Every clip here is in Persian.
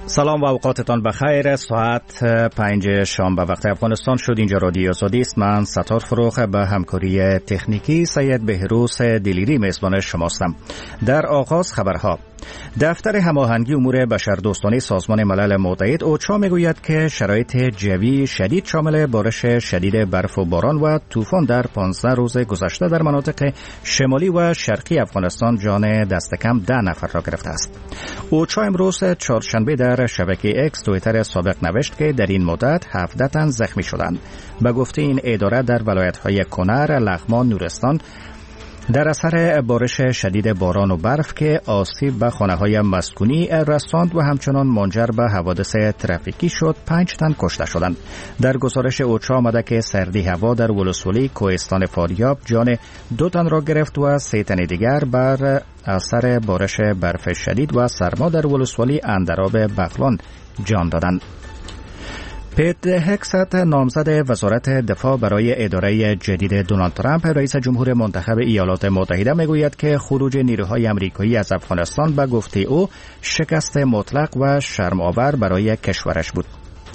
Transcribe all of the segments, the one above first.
سلام و اوقاتتان بخیر. ساعت 5 شنبه وقت افغانستان شد. اینجا رادیو آزادی است. من ستار فروخ به همکاری تکنیکی سید بهروز دلیری میزبان شماستم. در آغاز خبرها. دفتر هماهنگی امور بشردوستانه سازمان ملل متحد اوچا میگوید که شرایط جوی شدید شامل بارش شدید برف و باران و طوفان در 15 روز گذشته در مناطق شمالی و شرقی افغانستان جان دست کم 10 نفر را گرفته است. اوچا امروز چهارشنبه در شبکه اکس توییتر سابق نوشت که در این مدت 17 تن زخمی شدند. به گفته این اداره در ولایت‌های کنر، لغمان، نورستان در اثر بارش شدید باران و برف که آسیب به خانه‌های مسکونی رساند و همچنان منجر به حوادث ترافیکی شد، 5 تن کشته شدند. در گزارش اوچا آمده که سردی هوا در ولسوالی کوهستان فاریاب جان 2 تن را گرفت و 3 تن دیگر بر اثر بارش برف شدید و سرما در ولسوالی اندراب بغلان جان دادند. پیت هگست، نامزد وزارت دفاع برای اداره جدید دونالد ترامپ، رئیس جمهور منتخب ایالات متحده میگوید که خروج نیروهای آمریکایی از افغانستان به گفته او شکست مطلق و شرم‌آور برای کشورش بود.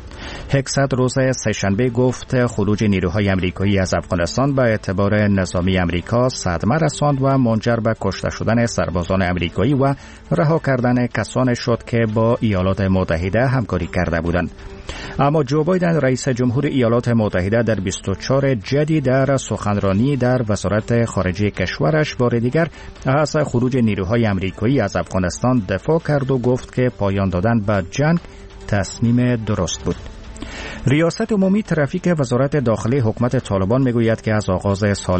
هگست روز سه‌شنبه گفت خروج نیروهای آمریکایی از افغانستان به اعتبار نظامی آمریکا صدمه رساند و منجر به کشته شدن سربازان آمریکایی و رها کردن کسانی شد که با ایالات متحده همکاری کرده بودند. اما جو بایدن، رئیس جمهور ایالات متحده، در 24 جدی در سخنرانی در وزارت خارجه کشورش بار دیگر از خروج نیروهای آمریکایی از افغانستان دفاع کرد و گفت که پایان دادن به جنگ تصمیم درست بود. ریاست عمومی ترافیک وزارت داخلی حکومت طالبان میگوید که از آغاز سال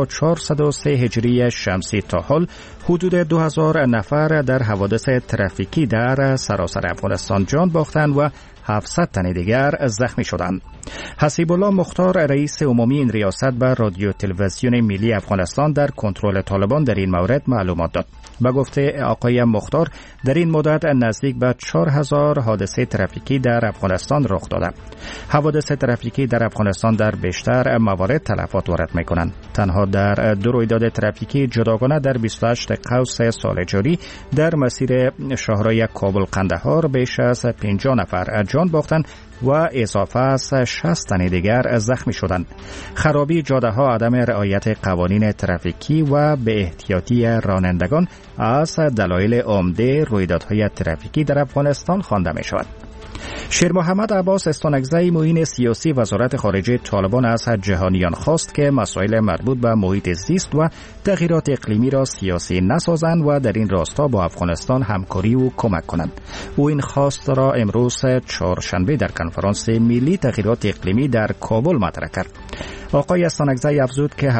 1403 هجری شمسی تا حال حدود 2000 نفر در حوادث ترافیکی در سراسر افغانستان جان باختند و 700 تن دیگر زخمی شدند. حسیب الله مختار، رئیس عمومی این ریاست، به رادیو تلویزیون ملی افغانستان در کنترل طالبان در این مورد معلومات داد. به گفته آقای مختار، در این مدت نزدیک به 4000 حادثه ترافیکی در افغانستان رخ داده. حوادث ترافیکی در افغانستان در بیشتر موارد تلفات وارد می‌کنند. تنها در 2 رویداد ترافیکی جداگانه در 28 قوس سال جاری در مسیر شاهراه کابل قندهار بیش از 50 نفر جان باختند و اضافه از 60 تن دیگر زخمی شدند. خرابی جاده‌ها، عدم رعایت قوانین ترافیکی و به احتیاطی رانندگان از دلایل عمده رویدادهای ترافیکی در افغانستان خوانده می‌شود. شیر محمد عباس استانکزی، معین سیاسی وزارت خارجه طالبان، از جهانیان خواست که مسائل مربوط به محیط زیست و تغییرات اقلیمی را سیاسی نسازند و در این راستا با افغانستان همکاری و کمک کنند. او این خواست را امروز چهارشنبه در کنفرانس ملی تغییرات اقلیمی در کابل مطرح کرد. آقای استانکزی افزود که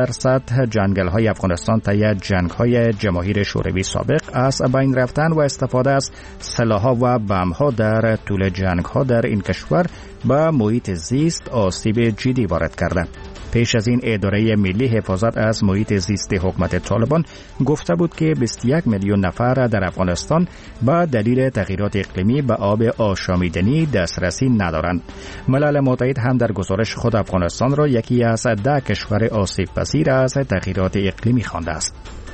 80% جنگل‌های افغانستان طی جنگ‌های جماهیر شوروی سابق از بین رفتن و استفاده از سلاح‌ها و بمب‌ها در طول جنگ‌ها در این کشور به محیط زیست آسیب جدی وارد کرده. پیش از این اداره ملی حفاظت از محیط زیست حکومت طالبان گفته بود که 21 میلیون نفر در افغانستان به دلیل تغییرات اقلیمی به آب آشامیدنی دسترسی ندارند. ملل متحد هم در گزارش خود افغانستان را یکی از 10 کشور آسیب پذیر از تغییرات اقلیمی خوانده است.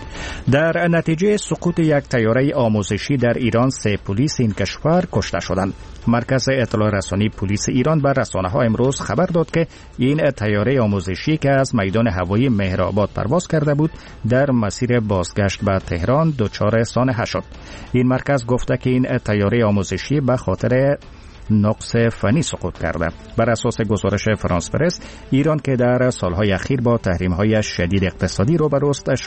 در نتیجه سقوط یک طیاره آموزشی در ایران 3 پلیس این کشور کشته شدند. مرکز اطلاع رسانی پلیس ایران به رسانه‌ها امروز خبر داد که این طیاره آموزشی که از میدان هوایی مهرآباد پرواز کرده بود در مسیر بازگشت به تهران دچار سانحه شد. این مرکز گفته که این طیاره آموزشی به خاطر نقص فنی سقوط کرده. بر اساس گزارش فرانس پرس، ایران که در سالهای اخیر با تحریم‌های شدید اقتصادی روبروست،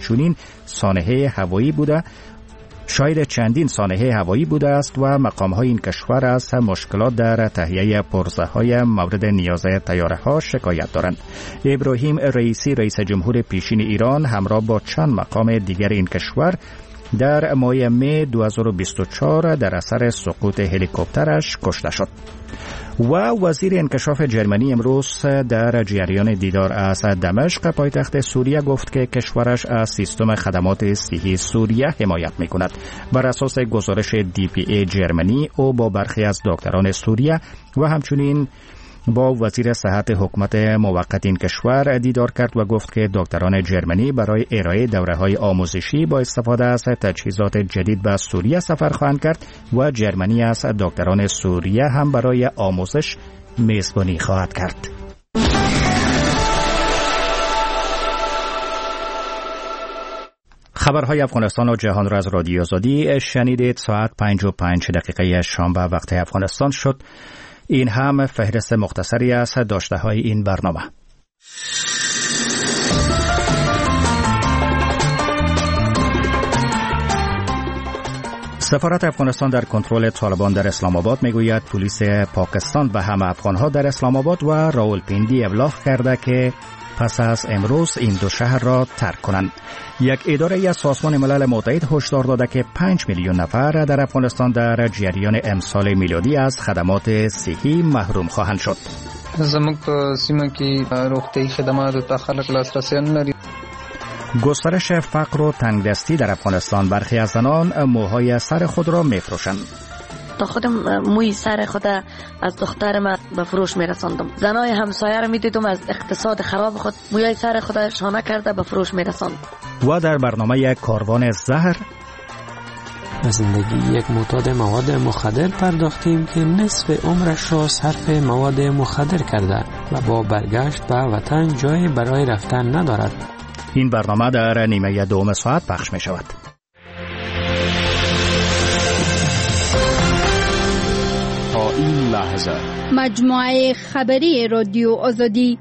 شاهد چندین سانحه هوایی بوده است و مقام‌های این کشور از مشکلات در تهیه پرزه‌های مورد نیاز طیاره‌ها شکایت دارند. ابراهیم رئیسی، رئیس جمهور پیشین ایران، همراه با چند مقام دیگر این کشور در ماه می 2024 در اثر سقوط هلیکوپترش کشته شد. و وزیر انکشاف جرمنی امروز در جریان دیدار از دمشق پایتخت سوریه گفت که کشورش از سیستم خدمات صحی سوریه حمایت می‌کند. بر اساس گزارش DPA جرمنی، او با برخی از دکتران سوریه و همچنین با وزیر صحت حکومت موقت این کشور دیدار کرد و گفت که دکتران جرمنی برای ارائه دوره‌های آموزشی با استفاده از تجهیزات جدید به سوریه سفر خواهند کرد و جرمنی از دکتران سوریه هم برای آموزش میزبانی خواهد کرد. خبرهای افغانستان و جهان را از رادیو آزادی شنیدید. ساعت 5:05 دقیقه شنبه وقت افغانستان شد. این هم فهرست مختصری از داشته‌های این برنامه. سفارت افغانستان در کنترل طالبان در اسلام آباد میگوید پلیس پاکستان به همه افغانها در اسلام آباد و راولپیندی ابلاغ کرده که پس از امروز این دو شهر را ترک کنند. یک اداره از سازمان ملل متحد هشدار داده که 5 میلیون نفر در افغانستان در جریان امسال میلادی از خدمات صحی محروم خواهند شد. زموږ په سیمه کې روغتیايي خدماتو ته خلک لاسرسی نه لري. گسترش فقر و تنگدستی در افغانستان. برخی از زنان موهای سر خود را میفروشند. تا خودم موی سر خود از دخترم به فروش میرساندم. زنای همسایه را میدیدم از اقتصاد خراب خود موی سر خود شانه کرده به فروش میرساند. و در برنامه کاروان زهر به زندگی یک معتاد مواد مخدر پرداختیم که نصف عمرش را صرف مواد مخدر کرده و با برگشت به وطن جایی برای رفتن ندارد. این برنامه در نیمه دوم ساعت پخش می شود. تا این لحظه مجموعه خبری رادیو آزادی.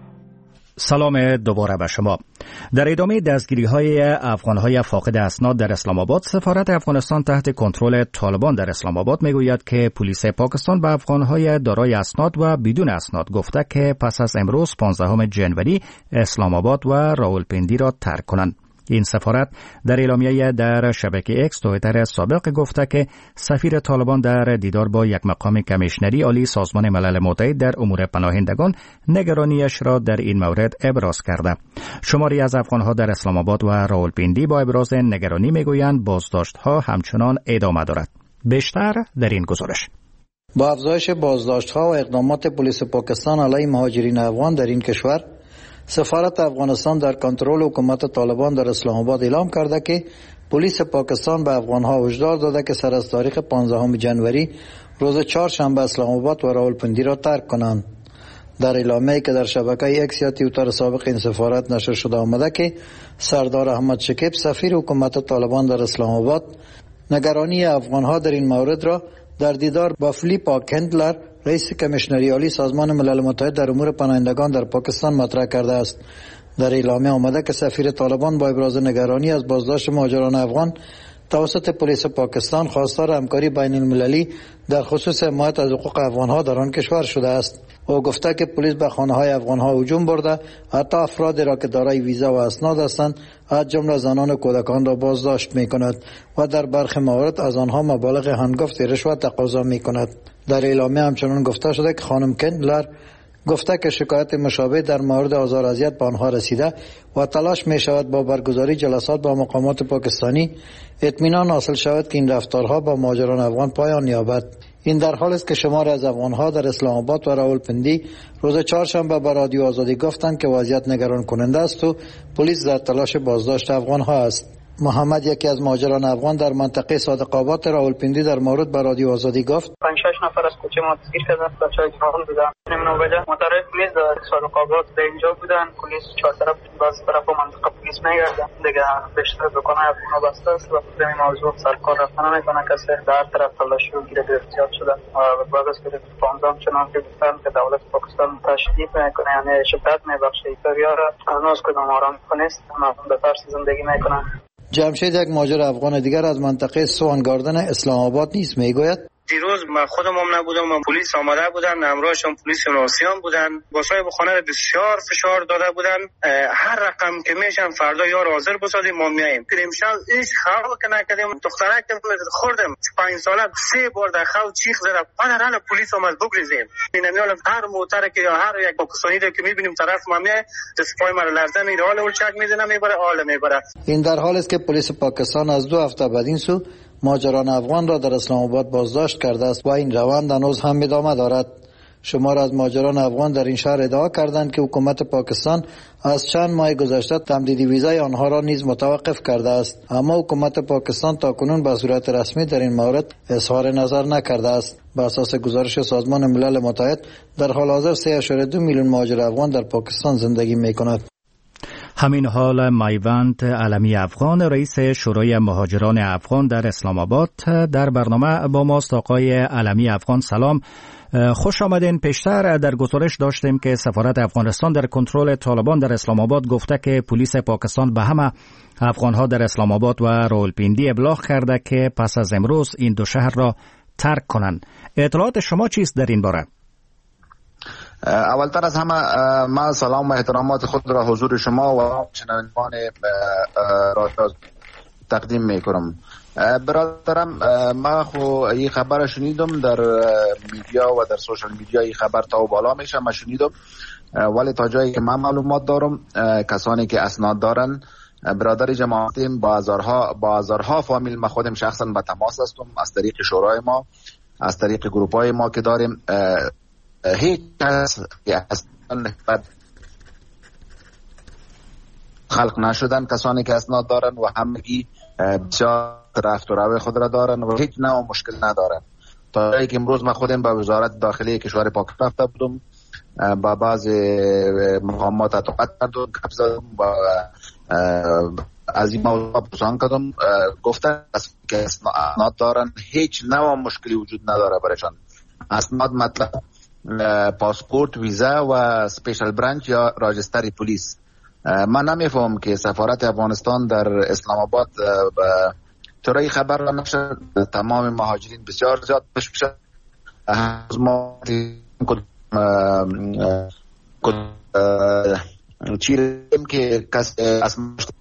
سلام دوباره به شما. در ادامه دستگیری‌های افغان‌های فاقد اسناد در اسلام آباد، سفارت افغانستان تحت کنترل طالبان در اسلام آباد میگوید که پلیس پاکستان به افغان‌های دارای اسناد و بدون اسناد گفته که پس از امروز 15 جنوری اسلام آباد و راولپیندی را ترک کنند. این سفارت در اعلامیه در شبکه اکس توییتر سابق گفته که سفیر طالبان در دیدار با یک مقام کمیشنری عالی سازمان ملل متحد در امور پناهندگان نگرانیش را در این مورد ابراز کرده. شماری از افغانها در اسلام آباد و راولپیندی با ابراز نگرانی میگویند بازداشت‌ها همچنان ادامه دارد. بیشتر در این گزارش. با افزایش بازداشت‌ها و اقدامات پلیس پاکستان علیه مهاجرین افغان در این کشور، سفارت افغانستان در کنترل حکومت طالبان در اسلام آباد اعلام کرده که پلیس پاکستان به افغانها هشدار داده که سر از تاریخ 15 جنوری روز چهارشنبه اسلام آباد و راولپیندی را ترک کنند. در اعلامیه‌ای که در شبکه اکس یا توییتر سابق این سفارت نشر شده آمده که سردار احمد شکیب سفیر حکومت طالبان در اسلام آباد نگرانی افغانها در این مورد را در دیدار با فیلیپ هندلر رئیس کمیشنری عالی سازمان ملل متحد در امور پناهندگان در پاکستان مطرح کرده است. در اعلامیه آمده که سفیر طالبان با ابراز نگرانی از بازداشت مهاجران افغان توسط پلیس پاکستان خواستار همکاری بین المللی در خصوص حمایت از حقوق افغانها در آن کشور شده است. او گفته که پلیس به خانه‌های افغانها هجوم برده، حتی افرادی را که دارای ویزا و اسناد هستند از جمله زنان و کودکان را بازداشت می‌کند و در برخی موارد از آنها مبالغ هنگفت رشوه تقاضا می‌کند. در اعلامیه همچنان گفته شده که خانم کندلر گفته که شکایت مشابه در مورد آزار و اذیت به آنها رسیده و تلاش می شود با برگزاری جلسات با مقامات پاکستانی اطمینان حاصل شود که این رفتارها با مهاجران افغان پایان یابد. این در حالی است که شماری از افغانها در اسلام آباد و راولپیندی روز چهارشنبه به رادیو آزادی گفتند که وضعیت نگران کننده است و پلیس در تلاش بازداشت افغانها است. محمد، یکی از مهاجران افغان در منطقه صادق آباد راولپیندی، در مورد به رادیو آزادی گفت: 5-6 نفر از کوچه ما دستگیر شدن، بچه‌های جوان بودن. نمیدونم وجه مطرح پلیس در صادق آباد به اینجا بودن. پلیس چهار طرف باز طرف منطقه پلیس میگردن. دیگه بیشتر دکان‌های افغان‌ها بسته است و به این موضوع سرکار رفتن نمی‌کنه. کسی در طرف تلاش و گیر احتیاط شدن و بعد از که 15 چنان که گفتن که دولت پاکستان تشدید میکنه، یعنی شدت میبخشه ایتالیا را هنوز کدام آرام نیست، مردم به ترس زندگی میکنن. جمشید، یک مهاجر افغان دیگر از منطقه سوان گاردن اسلام آباد نیز میگوید: دیروز من خودم هم نبودم و پلیس آمده بودن، همراهشون پلیس ناسیان بودن، با صاحب خانه بسیار فشار داده بودن. هر رقم که میشن فردا یار حاضر بسازیم ما میایم. امشب هیچ خبر که نکردیم. دخترک خوردم 5 ساله 3 بار در خو چیخ زده. بعد پلیس اومد بگریزیم. اینمیال هر موتر که یا هر یک پاکستانی که میبینیم طرف ما میای دستپای ما لرزه میره، حال ولچک میزنه میبره، حال میبره. این در حالی است که پلیس پاکستان از 2 هفته بعد این سو مهاجران افغان را در اسلام آباد بازداشت کرده است و این روند هنوز هم ادامه دارد. شمار از مهاجران افغان در این شهر ادعا کردند که حکومت پاکستان از چند ماه گذشته تمدید ویزای آنها را نیز متوقف کرده است، اما حکومت پاکستان تاکنون به صورت رسمی در این مورد اظهار نظر نکرده است. بر اساس گزارش سازمان ملل متحد در حال حاضر 3.2 میلیون مهاجر افغان در پاکستان زندگی می‌کند. همین حال میوند علمی افغان، رئیس شورای مهاجران افغان در اسلام آباد، در برنامه با ماست. آقای علمی افغان سلام، خوش آمدین. پیشتر در گزارش داشتیم که سفارت افغانستان در کنترل طالبان در اسلام آباد گفته که پلیس پاکستان به همه افغانها در اسلام آباد و راولپیندی ابلاغ کرده که پس از امروز این دو شهر را ترک کنند. اطلاعات شما چیست در این باره؟ اولتر از همه من سلام و احترامات خود را حضور شما و شنوندگان را تقدیم میکنم. برادرم، من خو این خبر شنیدم در میدیا و در سوشال میدیا، این خبر تا و بالا میشه من شنیدم، ولی تا جایی که من معلومات دارم کسانی که اسناد دارن، برادر جماعتیم با هزارها فامیل، من خودم شخصا به تماس هستم از طریق شورای ما، از طریق گروپ های ما که داریم. هیچ کس خلق نشدن، کسانی که اسناد دارن و همگی بسیار رفت و روی خود را دارن و هیچ نوع مشکل ندارن. تا جایی که امروز من خودم به وزارت داخلی کشور پاکستان رفته بودم، با بعض مقامات اتفاق کردم، گپ زدم و از این موضوع پرسان کردم، گفتن که اسناد دارن، هیچ نوع مشکلی وجود نداره برایشان. اسناد مطلب پاسپورت، ویزا و سپیشل برانچ یا راجستری پلیس. من نمیفهم که سفارت افغانستان در اسلام آباد چرا این خبر را نشد. تمام مهاجرین بسیار زیاد تشویش از ما چیریم که کس از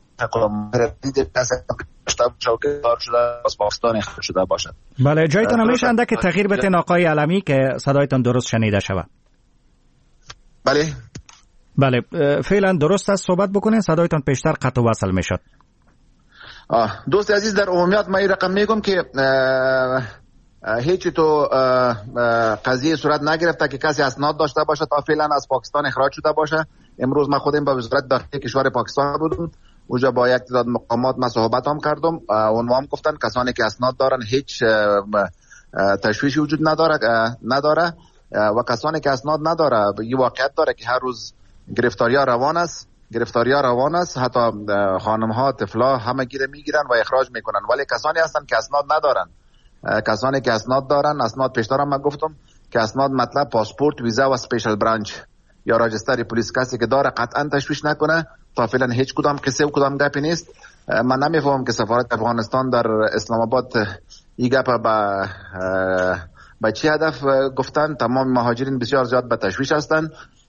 پاکستان شده باشد. بله، جایتان همیشه انده که تغییر بتین آقای علمی که صدایتان درست شنیده شود. بله، فعلا درست است صحبت بکنین، صدایتان پیشتر قطع و وصل میشد. دوست عزیز، در عمومیات من این رقم میگم که هیچی تو قضیه صورت نگرفته که کسی اسناد داشته باشه تا فعلا از پاکستان اخراج شده باشه. امروز من خودم با وزارت داخلی کشور پاکستان بودم، اونجا با یک تعداد مقامات من صحبت هم کردم، اونها هم گفتن کسانی که اسناد دارن هیچ تشویشی وجود نداره و کسانی که اسناد نداره یه واقعیت داره که هر روز گرفتاری ها روان است، حتی خانم ها، طفلا همه گیره میگیرن و اخراج میکنن، ولی کسانی هستن که اسناد ندارن. کسانی که اسناد دارن، اسناد پیشترم من گفتم که اسناد مطلب پاسپورت، ویزا و سپیشل برانچ یا راجستری پلیس، کسی که داره قطعا تشویش نکنه. تا فعلا هیچ کدام قصه و کدام گپی نیست. من نمیفهم که سفارت افغانستان در اسلام آباد این گپ به چی هدف گفتن. تمام مهاجرین بسیار زیاد به تشویش هستن،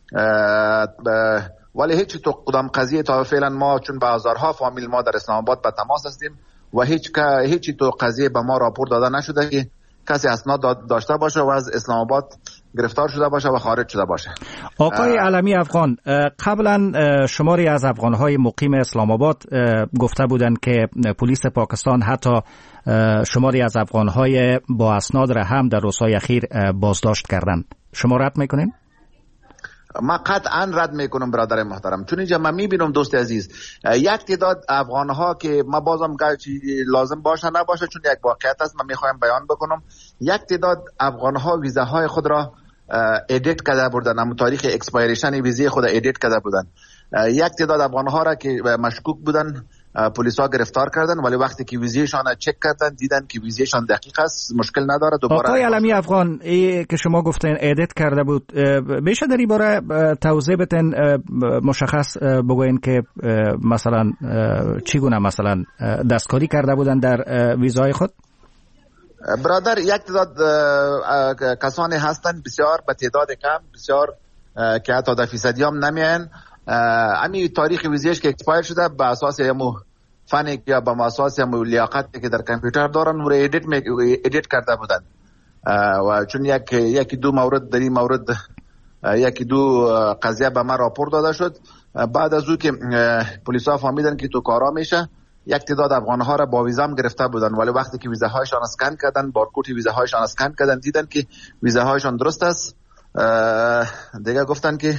ولی هیچ تو کدام قضیه تا فعلا ما، چون با هزارها فامیل ما در اسلام آباد به تماس هستیم و هیچ تو قضیه به ما راپور داده نشده که کسی اسناد داشته باشه و از اسلام آباد گرفتار شده باشه و خارج شده باشه. آقای علمی افغان، قبلا شماری از افغانهای مقیم اسلام آباد گفته بودند که پلیس پاکستان حتی شماری از افغانهای با اسناد را هم در روزهای اخیر بازداشت کردند. شما رد میکنین؟ من قطعا رد میکنم برادر محترم، چون اینجا من میبینم دوست عزیز یک تعداد افغانها که ما بازم لازم باشه نباشه، چون یک واقعیت است من میخوایم بیان بکنم، یک تعداد افغانها ویزاهای خود را ادیت کرده بودن، هم تاریخ اکسپایریشن ویزای خود ادیت کرده بودن. یک تعداد افغانها را که مشکوک بودن پلیس ها گرفتار کردن، ولی وقتی که ویزایشان چک کردن دیدن که ویزایشان دقیق است، مشکل نداره. دوباره آقای علمی افغان، که شما گفتین ادیت کرده بود، میشه در این باره توضیح بدین، مشخص بگوین که مثلا چگونه مثلا دستکاری کرده بودن در ویزای خود؟ برادر، یک تعداد کسانی هستن، بسیار به تعداد کم، بسیار که حتی 10% هم نمیان. امی تاریخ ویزیش که اکسپایر شده به اساس همو فنی یا به اساس همو لیاقتی که در کامپیوتر دارن و ادیت کرده بودن و چون یکی دو مورد در این مورد یکی دو قضیه به من راپور داده شد. بعد از او که پلیس ها فهمیدن که تو کارا میشه، یک تعداد افغان ها را با ویزا هم گرفته بودن، ولی وقتی که ویزاهایشان اسکن کردن، بارکد ویزاهایشان اسکن کردن، دیدن که ویزاهایشان درست است دیگه گفتن که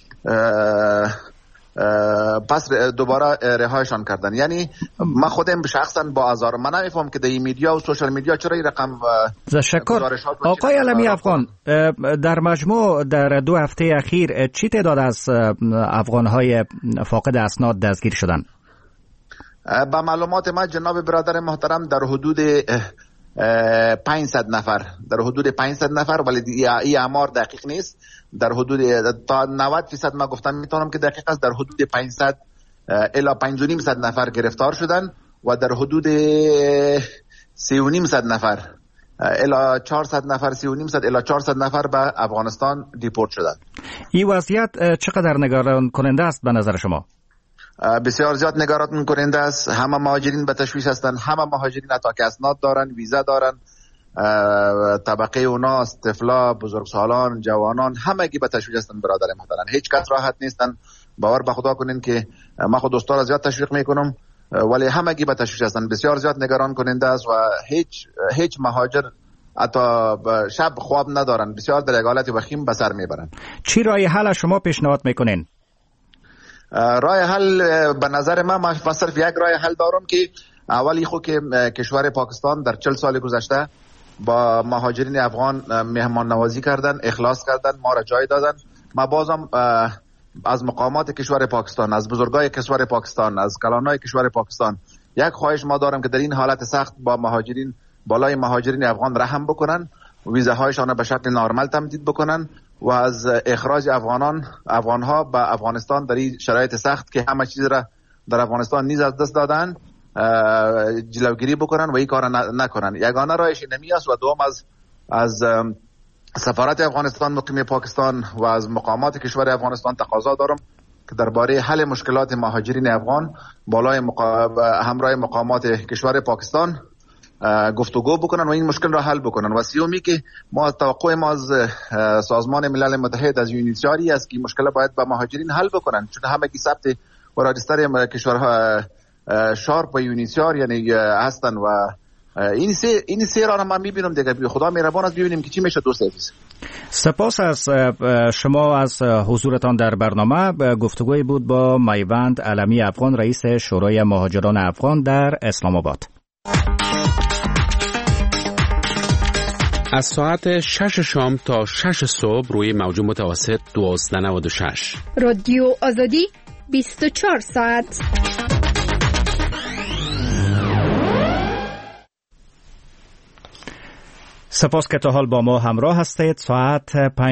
پس دوباره رهایشان کردن. یعنی من خودم شخصا با آزار، من نمیفهم که در این میدیا و سوشال میدیا چرا این رقم تشکر. آقای علمی افغان، در مجموع در 2 هفته اخیر چی تعداد از افغانهای فاقد اسناد دستگیر شدن؟ با معلومات ما جناب برادر محترم در حدود 500 نفر، در حدود 500 نفر، ولی این اعمار دقیق نیست. در حدود تا 90% ما گفتم میتونم که دقیق است، در حدود 500 الی 5.5 نفر گرفتار شدن و در حدود 3.5 نفر الی 400 نفر 3.5 الی 400 نفر به افغانستان دیپورت شدن. این وضعیت چقدر نگران کننده است به نظر شما؟ بسیار زیاد نگران کننده است. همه مهاجرین به تشویش هستند. همه مهاجرین حتی که اسناد دارن، ویزا دارن، طبقه اوناست، طفلا، بزرگسالان، جوانان، همگی به تشویش هستند برادر محترم. هیچ کس راحت نیستن. باور به خدا کنین که ما خود دوستا را زیاد تشویق میکنم، ولی همگی به تشویش هستند. بسیار زیاد نگران کننده است و هیچ مهاجر حتی شب خواب ندارن. بسیار در یک حالت وخیم به سر میبرن. چی راه حل شما پیشنهاد میکنین؟ راه حل به نظر من صرف یک راه حل دارم که اولی خود که کشور پاکستان در 40 سال گذشته با مهاجرین افغان مهمان نوازی کردن، اخلاص کردن، ما را جای دادن. ما بازم از مقامات کشور پاکستان، از بزرگای کشور پاکستان، از کلانای کشور پاکستان یک خواهش ما دارم که در این حالت سخت با مهاجرین، بالای مهاجرین افغان رحم بکنن، ویزاهایشان به شکل نرمال تمدید بکنن و از اخراج افغانها به افغانستان در این شرایط سخت که همه چیز را در افغانستان نیز از دست دادن جلوگیری بکنن و این کار نکنن. یگانه راهش نمی است. و دوم از سفارت افغانستان مقیم پاکستان و از مقامات کشور افغانستان تقاضا دارم که درباره حل مشکلات مهاجرین افغان بالای همراه مقامات کشور پاکستان گفتگو بکنن و این مشکل را حل بکنن. و سیومی که ما توقع ما از سازمان ملل متحد، از یونیسیاری است که مشکل باید با مهاجرین حل بکنن، چون همگی ثبت و راجستر کشورها شارپ و یونیسیار یعنی هستن و این سه را من میبینم دیگه. خدا مهربان است ببینیم که چی میشه. دوست عزیز، سپاس از شما از حضورتان در برنامه. گفتگوی بود با میوند علمی افغان، رئیس شورای مهاجران افغان در اسلام آباد. از ساعت 6 شام تا 6 صبح روی موج متوسط 1296 رادیو آزادی 24 ساعت. سپاس که تا حال با ما همراه هستید. ساعت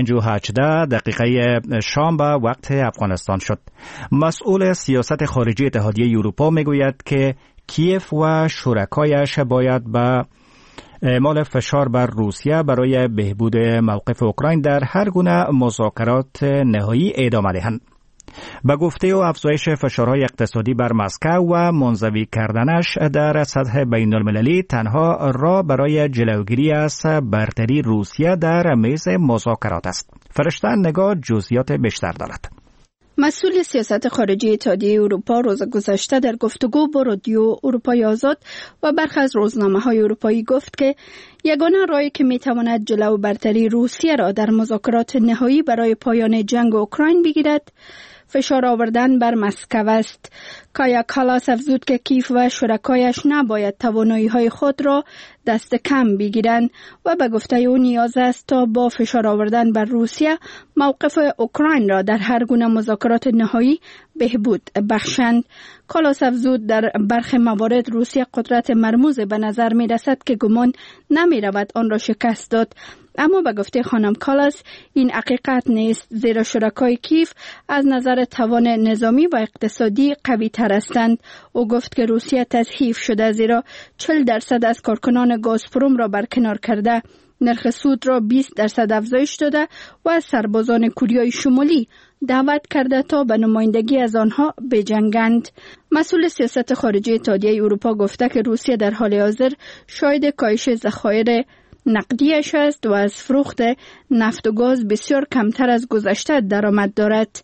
5:18 شام به وقت افغانستان شد. مسئول سیاست خارجی اتحادیه اروپا میگوید که کیف و شرکایش باید به اعمال فشار بر روسیه برای بهبود موقف اوکراین در هر گونه مذاکرات نهایی ادامه دهند. به گفته و افزایش فشارهای اقتصادی بر مسکو و منزوی کردنش در سطح بین المللی تنها راه برای جلوگیری از برتری روسیه در میز مذاکرات است. فرشته نگاه جزئیات بیشتر دارد. مسئول سیاست خارجی اتحادیه اروپا روز گذشته در گفتگو با رادیو اروپای آزاد و برخی از روزنامه‌های اروپایی گفت که یگانه راهی که میتواند جلو برتری روسیه را در مذاکرات نهایی برای پایان جنگ اوکراین بگیرد فشار آوردن بر مسکو است. کایا کالاس افزود که کیف و شرکایش نباید توانایی‌های خود را دست کم بگیرند و به گفته او نیاز است تا با فشار آوردن بر روسیه موقف اوکراین را در هر گونه مذاکرات نهایی بهبود بخشند. کالاس افزود در برخی موارد روسیه قدرت مرموز به نظر می رسد که گمان نمی رود آن را شکست داد. اما به گفته خانم کالاس این حقیقت نیست، زیرا شرکای کیف از نظر توان نظامی و اقتصادی قوی تر هستند. او گفت که روسیه تضعیف شده زیرا 40% از کارکنان گازپروم را برکنار کرده، نرخ سود را 20% افزایش داده و از سربازان کوریای شمالی دعوت کرده تا به نمایندگی از آنها بجنگند. مسئول سیاست خارجی اتحادیه اروپا گفته که روسیه در حال حاضر شاهد کاهش ذخایر نقدیش است و از فروخت نفت و گاز بسیار کمتر از گذشته درآمد دارد.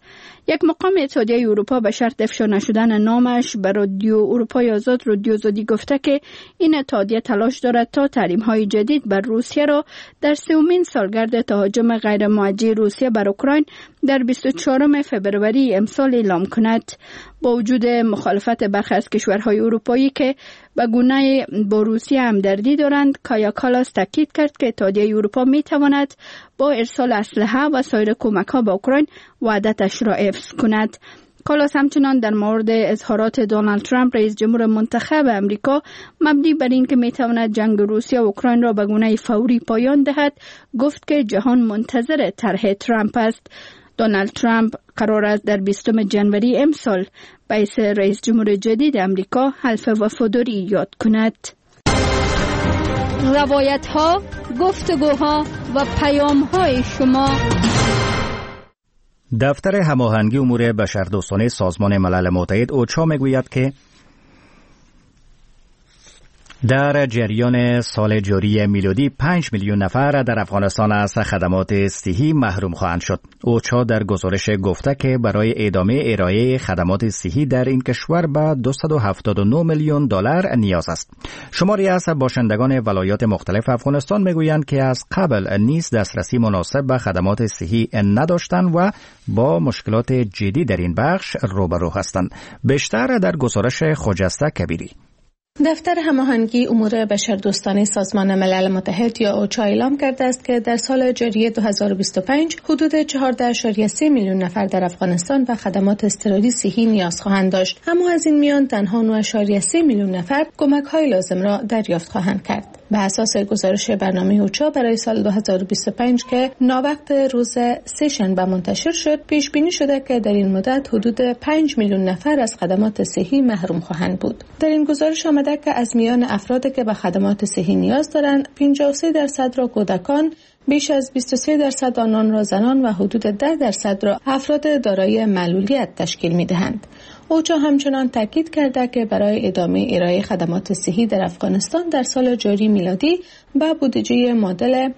یک مقام اتحادیه اروپا به شرط افشا نشدن نامش به رادیو اروپای آزاد رادیو آزادی گفته که این اتحادیه تلاش دارد تا تحریم‌های جدید بر روسیه را در 30مین سالگرد تهاجم غیر موجه روسیه بر اوکراین در 24 فبروری امسال اعلام کند. با وجود مخالفت برخی از کشورهای اروپایی که به گونه با روسیه همدردی دارند، کایا کالاس تاکید کرد که اتحادیه اروپا می تواند با ارسال اسلحه و سایر کمک‌ها به اوکراین وعدتش را حفظ کند. کالاس همچنان در مورد اظهارات دونالد ترامپ رئیس جمهور منتخب امریکا مبنی بر این که می تواند جنگ روسیه و اوکراین را به گونه فوری پایان دهد گفت که جهان منتظر طرح ترامپ است. دونالد ترامپ قرار است در 20 جنوری امسال به حیث رئیس جمهور جدید امریکا حلف وفاداری یاد کند. روایت‌ها، گفتگوها و پیام‌های شما. دفتر هماهنگی امور بشردوستانه سازمان ملل متحد اوچا میگوید که در جریان سال جاری میلادی 5 میلیون نفر در افغانستان از خدمات صحی محروم خواهند شد. اوچا در گزارش گفته که برای ادامه ارائه خدمات صحی در این کشور به 279 میلیون دلار نیاز است. شماری از باشندگان ولایات مختلف افغانستان میگویند که از قبل نیز دسترسی مناسب به خدمات صحی نداشتند و با مشکلات جدی در این بخش روبرو هستند. بیشتر در گزارش خجسته کبیری. دفتر هماهنگی امور بشردوستانه سازمان ملل متحد یا اوچا اعلام کرده است که در سال جاری 2025 حدود 14.3 میلیون نفر در افغانستان و خدمات اضطراری صحی نیاز خواهند داشت، اما از این میان تنها 9.3 میلیون نفر کمک‌های لازم را دریافت خواهند کرد. به اساس گزارش برنامه اوچا برای سال 2025 که ناوقت روز سه‌شنبه منتشر شد، پیش بینی شده که در این مدت حدود 5 میلیون نفر از خدمات صحی محروم خواهند بود. در این گزارش آمده که از میان افرادی که به خدمات صحی نیاز دارند، 53% را کودکان، بیش از 23% آنان را زنان و حدود 10% را افراد دارای معلولیت تشکیل می‌دهند. اوچا همچنان تاکید کرده که برای ادامه ارائه خدمات صحی در افغانستان در سال جاری میلادی به بودجه معادل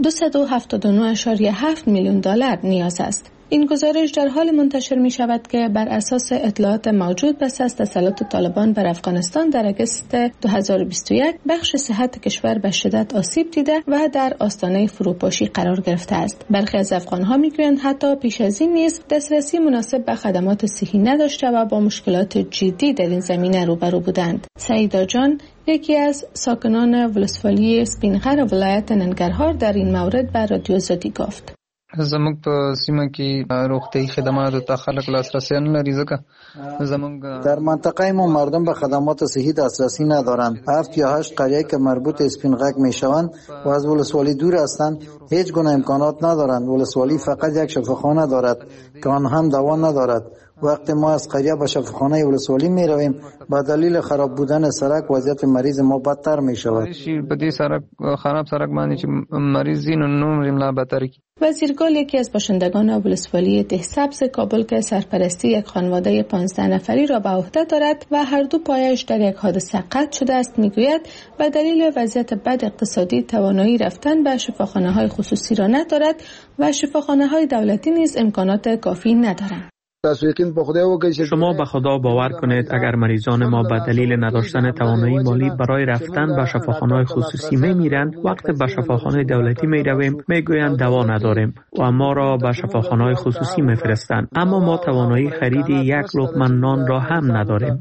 279.7 میلیون دلار نیاز است. این گزارش در حال منتشر می شود که بر اساس اطلاعات موجود پس از تسلط طالبان بر افغانستان در آگوست 2021 بخش صحت کشور به شدت آسیب دیده و در آستانه فروپاشی قرار گرفته است. برخی از افغانها میگویند حتی پیش از این نیز دسترسی مناسب به خدمات صحی نداشته و با مشکلات جدی در این زمینه روبرو بودند. سعیدا جان، یکی از ساکنان ولسوالی سپینغر ولایت ننګرهار، در این مورد به رادیو آزادی گفت: زموږ په سیمه کې روغتیايي خدماتو ته خلک لاسرسی نه لري، ځکه زموږ در منطقه ما مردم به خدمات صحی دسترسی ندارند. 7 یا 8 قریه که مربوط اسپینغک میشوند و از ولسوالی دور هستند هیچ گونه امکانات ندارند. ولسوالی فقط یک شفاخانه دارد که آن هم دوا ندارد. وقتی ما از قریه به شفاخانه ولسوالی می رویم، با دلیل خراب بودن سرک وضعیت مریض ما بدتر می شود. په دې سرک خراب سرک باندې چې مریض نو لا بدتر کی. وزیرگل، یکی از باشندگان ولسوالی دهسبز کابل که سرپرستی یک خانواده 15 نفری را به عهده دارد و هر دو پایش در یک حادثه قطع شده است، میگوید به دلیل وضعیت بد اقتصادی توانایی رفتن به شفاخانه‌های خصوصی را ندارد و شفاخانه‌های دولتی نیز امکانات کافی ندارند. شما به خدا باور کنید اگر مریضان ما به دلیل نداشتن توانایی مالی برای رفتن به شفاخانه‌های خصوصی میرند، وقت به شفاخانه دولتی میرویم میگویند دوا نداریم و ما را به شفاخانه‌های خصوصی میفرستند، اما ما توانایی خرید یک لقمه نان را هم نداریم.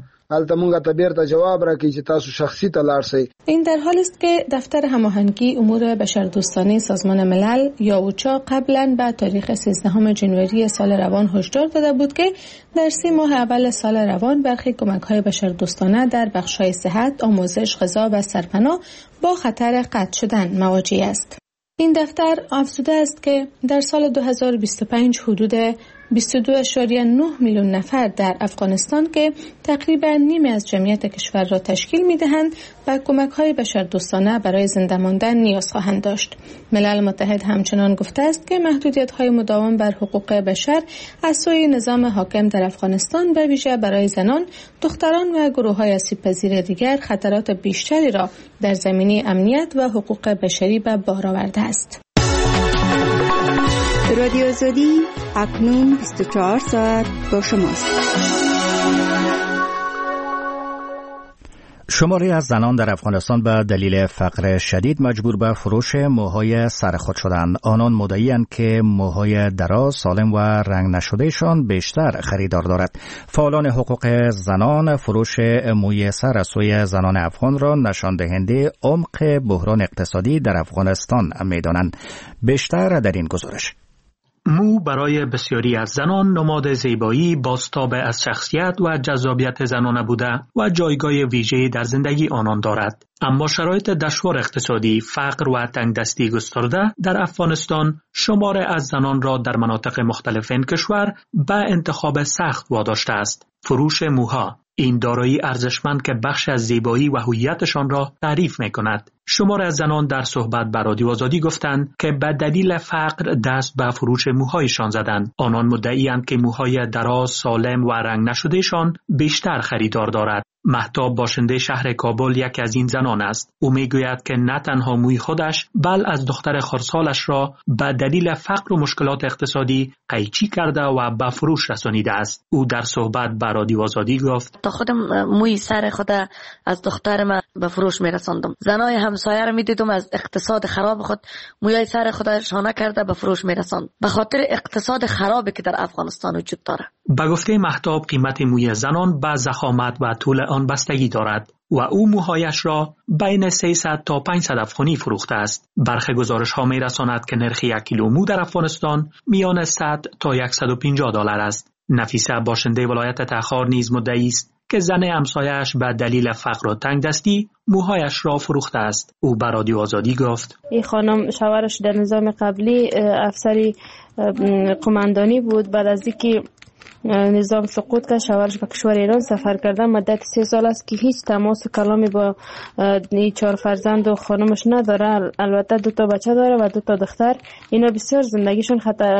این در حالی است که دفتر هماهنگی امور بشردوستانه سازمان ملل یا اوچا قبلا به تاریخ 13 جنوری سال روان هشدار داده بود که در 3 ماه اول سال روان برخی کمک‌های بشردوستانه در بخش‌های صحت، آموزش، غذا و سرپناه با خطر قطع شدن مواجه است. این دفتر افزوده است که در سال 2025 حدود 22.9 میلیون نفر در افغانستان که تقریبا نیمی از جمعیت کشور را تشکیل می‌دهند و کمک‌های بشردوستانه برای زنده ماندن نیاز خواهند داشت. ملل متحد همچنان گفته است که محدودیت‌های مداوم بر حقوق بشر از سوی نظام حاکم در افغانستان به ویژه برای زنان، دختران و گروه‌های آسیب‌پذیر دیگر خطرات بیشتری را در زمینه امنیت و حقوق بشری به بار آورده است. رادیو آزادی اکنون 24 ساعت با شماست. شماری از زنان در افغانستان به دلیل فقر شدید مجبور به فروش موهای سر خود شدند. آنان مدعی‌اند که موهای دراز، سالم و رنگ نشدهشان بیشتر خریدار دارد. فعالان حقوق زنان فروش موی سر از سوی زنان افغان را نشان دهنده عمق بحران اقتصادی در افغانستان می‌دانند. بیشتر در این گزارش. مو برای بسیاری از زنان نماد زیبایی، بازتاب از شخصیت و جذابیت زنانه بوده و جایگاه ویژه‌ای در زندگی آنان دارد. اما شرایط دشوار اقتصادی، فقر و تنگدستی گسترده در افغانستان شمار از زنان را در مناطق مختلف این کشور به انتخاب سخت واداشته است. فروش موها، این دارایی ارزشمند که بخش از زیبایی و هویتشان را تعریف می‌کند. شمار از زنان در صحبت با رادیو آزادی گفتند که به دلیل فقر دست به فروش موهایشان زدند. آنان مدعی‌اند که موهای دراز، سالم و رنگ نشدهشان بیشتر خریدار دارد. مهتاب باشنده شهر کابل یکی از این زنان است. او میگوید که نه تنها موی خودش بل از دختر خردسالش را به دلیل فقر و مشکلات اقتصادی قیچی کرده و به فروش رسانیده است. او در صحبت با رادیو آزادی گفت: تا خودم موی سر خود از دخترم به فروش میرساندم. زنای همسایه را میدیدم از اقتصاد خراب خود موی سر خود شانه کرده به فروش میرساند. به خاطر اقتصاد خرابی که در افغانستان وجود داره. به گفته مهتاب قیمت موی زنان به ضخامت و طول آن بستگی دارد و او موهایش را بین 300 تا 500 افغانی فروخته است. برخی گزارش‌ها می‌رساند که نرخ 1 کیلو مو در افغانستان میان 100 تا 150 دلار است. نفیسه باشنده ولایت تخار نیز مدعی است که زن همسایه‌اش به دلیل فقر و تنگدستی موهایش را فروخته است. او به رادیو آزادی گفت: این خانم شوهرش در نظام قبلی افسری قماندانی بود. بعد از اینکه نظام سقوط کرد شوهرش به کشور ایران سفر کرده. مدت 3 سال است که هیچ تماس کلامی با 4 فرزند و خانمش نداره. البته 2 تا بچه داره و 2 تا دختر. اینا بسیار زندگیشون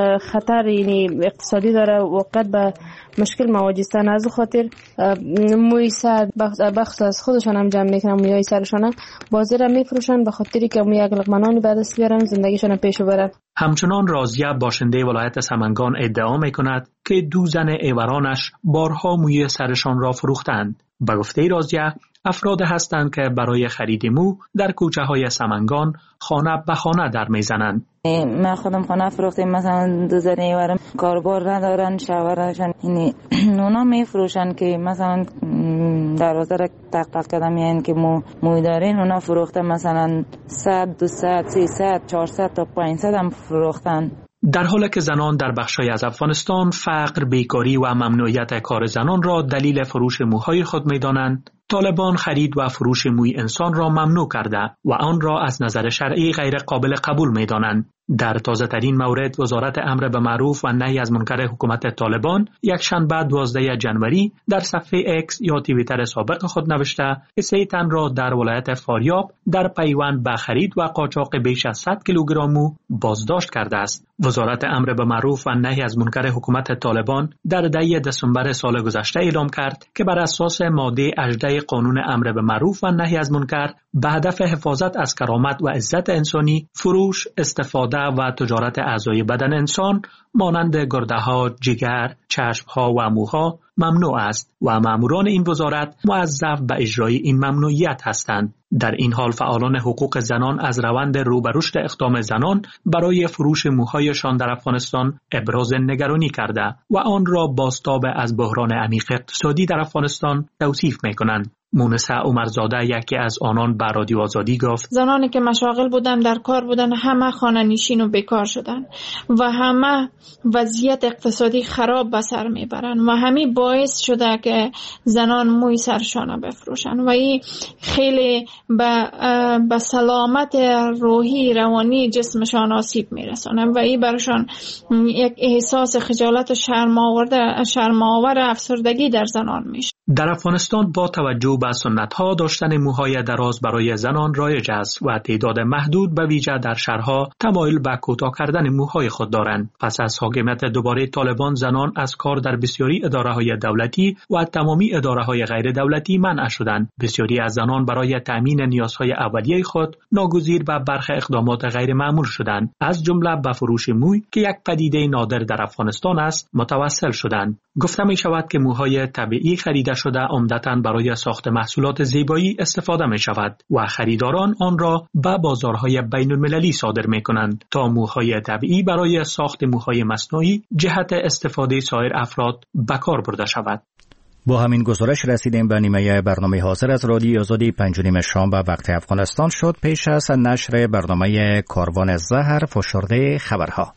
خطر یعنی اقتصادی داره، وقت به مشکل مواجهستن. از خاطر موی سر بخش از خودشان هم جمع میکنن، موی سرشان بازی را میفروشن به خاطری که موی اقلقمنانی به دست بیارن زندگیشون پیش ببرن. همچنان رازیه باشنده ولایت سمنگان ادعا میکند که 2 زن ایورانش بارها موی سرشان را فروختند. به گفته رازیه افراد هستند که برای خرید مو در کوچه های سمنگان خانه به خانه در میزنند. من خودم خانه فروختیم، مثلا 2 زن ایورم کاربار ندارن، شوهرشان یعنی اونا میفروشن که مثلا دروازه را تق کردم یعنی که موی دارین اونا فروخته مثلا 100 200 300 400 تا 500 هم فروختن. در حالی که زنان در بخش‌های از افغانستان فقر، بیکاری و ممنوعیت کار زنان را دلیل فروش موهای خود می‌دانند، طالبان خرید و فروش موی انسان را ممنوع کرده و آن را از نظر شرعی غیر قابل قبول می‌دانند. در تازه‌ترین مورد وزارت امر به معروف و نهی از منکر حکومت طالبان یک شنبه 12 جنوری در صفحه اکس یا توییتر سابق خود نوشته که 3 تن را در ولایت فاریاب در پیوند به خرید و قاچاق بیش از 100 کیلوگرم مو بازداشت کرده است. وزارت امر به معروف و نهی از منکر حکومت طالبان در 10 دسامبر سال گذشته اعلام کرد که بر اساس ماده 18 قانون امر به معروف و نهی از منکر به هدف حفاظت از کرامت و عزت انسانی، فروش، استفاده و تجارت اعضای بدن انسان مانند گرده‌ها، جگر، چشم‌ها و موها ممنوع است و ماموران این وزارت موظف به اجرای این ممنوعیت هستند. در این حال فعالان حقوق زنان از روند رو به رشد اقدام زنان برای فروش موهایشان در افغانستان ابراز نگرانی کرده و آن را بازتاب از بحران عمیق اقتصادی در افغانستان توصیف می‌کنند. مونسه عمرزاده یکی از آنان به رادیو آزادی گفت: زنانی که مشاغل بودن، در کار بودن، همه خانه نشین و بیکار شدن و همه وضعیت اقتصادی خراب به سر میبرن و همین باعث شده که زنان موی سرشان بفروشن و این خیلی به سلامت روحی روانی جسمشان آسیب میرسونه و این برشان یک احساس خجالت و شرم‌آور افسردگی در زنان میشه. در افغانستان با توجه به سنت‌ها داشتن موهای دراز برای زنان رایج است و تعداد محدود به ویژه در شهرها تمایل به کوتاه کردن موهای خود دارند. پس از حاکمیت دوباره طالبان زنان از کار در بسیاری اداره‌های دولتی و تمامی اداره‌های غیر دولتی منع شدند. بسیاری از زنان برای تأمین نیازهای اولیه خود ناگزیر به برخی اقدامات غیر معمول شدند، از جمله به فروش موی که یک پدیده نادر در افغانستان است متوسل شدند. گفته می شود که موهای طبیعی خریده شده عمدتاً برای ساخت محصولات زیبایی استفاده می شود و خریداران آن را به بازارهای بین المللی صادر می کنند تا موهای طبیعی برای ساخت موهای مصنوعی جهت استفاده سایر افراد به کار برده شود. با همین گزارش رسیدیم به نیمه برنامه حاضر از رادیو آزادی 5 شام به وقت افغانستان شد. پیش از نشر برنامه کاروان زهر فشرده خبرها.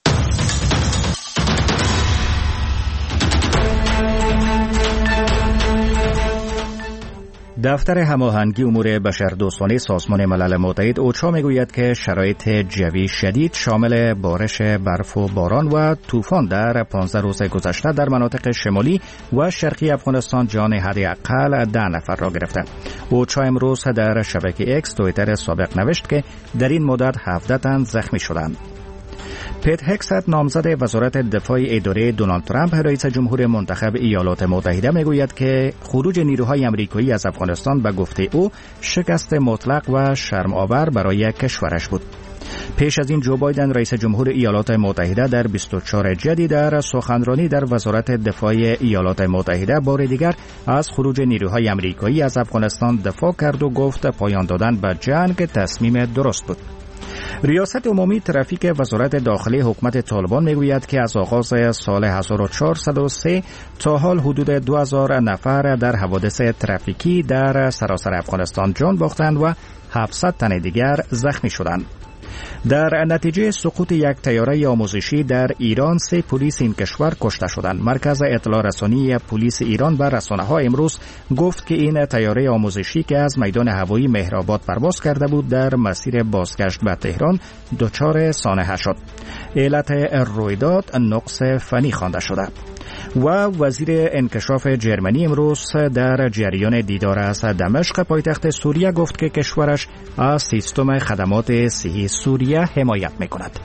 دفتر هماهنگی امور بشردوستانه سازمان ملل متحد اوچا میگوید که شرایط جوی شدید شامل بارش برف و باران و طوفان در 15 روز گذشته در مناطق شمالی و شرقی افغانستان جان حداقل 10 نفر را گرفته. اوچا امروز در شبکه اکس توییتر سابق نوشت که در این مدت 17 تن زخمی شدند. پیت هکست نامزد وزارت دفاع اداره دونالد ترامپ رئیس جمهور منتخب ایالات متحده میگوید که خروج نیروهای آمریکایی از افغانستان به گفته او شکست مطلق و شرم‌آور برای کشورش بود. پیش از این جو بایدن رئیس جمهور ایالات متحده در 24 جدی در سخنرانی در وزارت دفاع ایالات متحده بار دیگر از خروج نیروهای آمریکایی از افغانستان دفاع کرد و گفت پایان دادن به جنگ تصمیم درست بود. ریاست عمومی ترافیک وزارت داخلی حکومت طالبان میگوید که از آغاز سال 1403 تا حال حدود 2000 نفر در حوادث ترافیکی در سراسر افغانستان جان باختند و 700 تن دیگر زخمی شدند. در نتیجه سقوط یک طیاره آموزشی در ایران 3 پلیس این کشور کشته شدند. مرکز اطلاع رسانی پلیس ایران به رسانه‌ها امروز گفت که این طیاره آموزشی که از میدان هوایی مهرآباد پرواز کرده بود در مسیر بازگشت به تهران دچار سانحه شد. علت رویداد نقص فنی خوانده شده. و وزیر انکشاف جرمنی امروز در جریان دیدار از دمشق پایتخت سوریه گفت که کشورش از سیستم خدمات صحی سوریه حمایت می‌کند.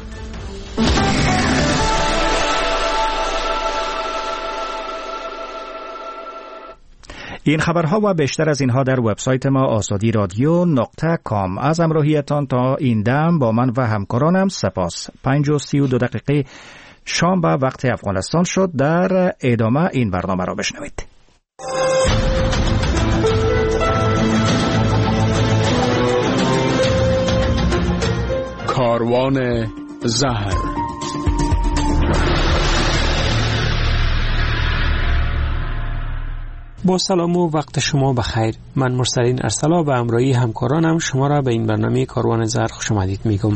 این خبرها و بیشتر از اینها در وبسایت ما azadi.radio.com. از همراهیتان تا این دم با من و همکارانم سپاس. 5:32 شام به وقت افغانستان شد. در ادامه این برنامه را بشنوید. کاروان زهر. با سلام و وقت شما بخیر. من مرسلین ارسلا به همراهی همکارانم شما را به این برنامه کاروان زهر خوش آمدید میگم.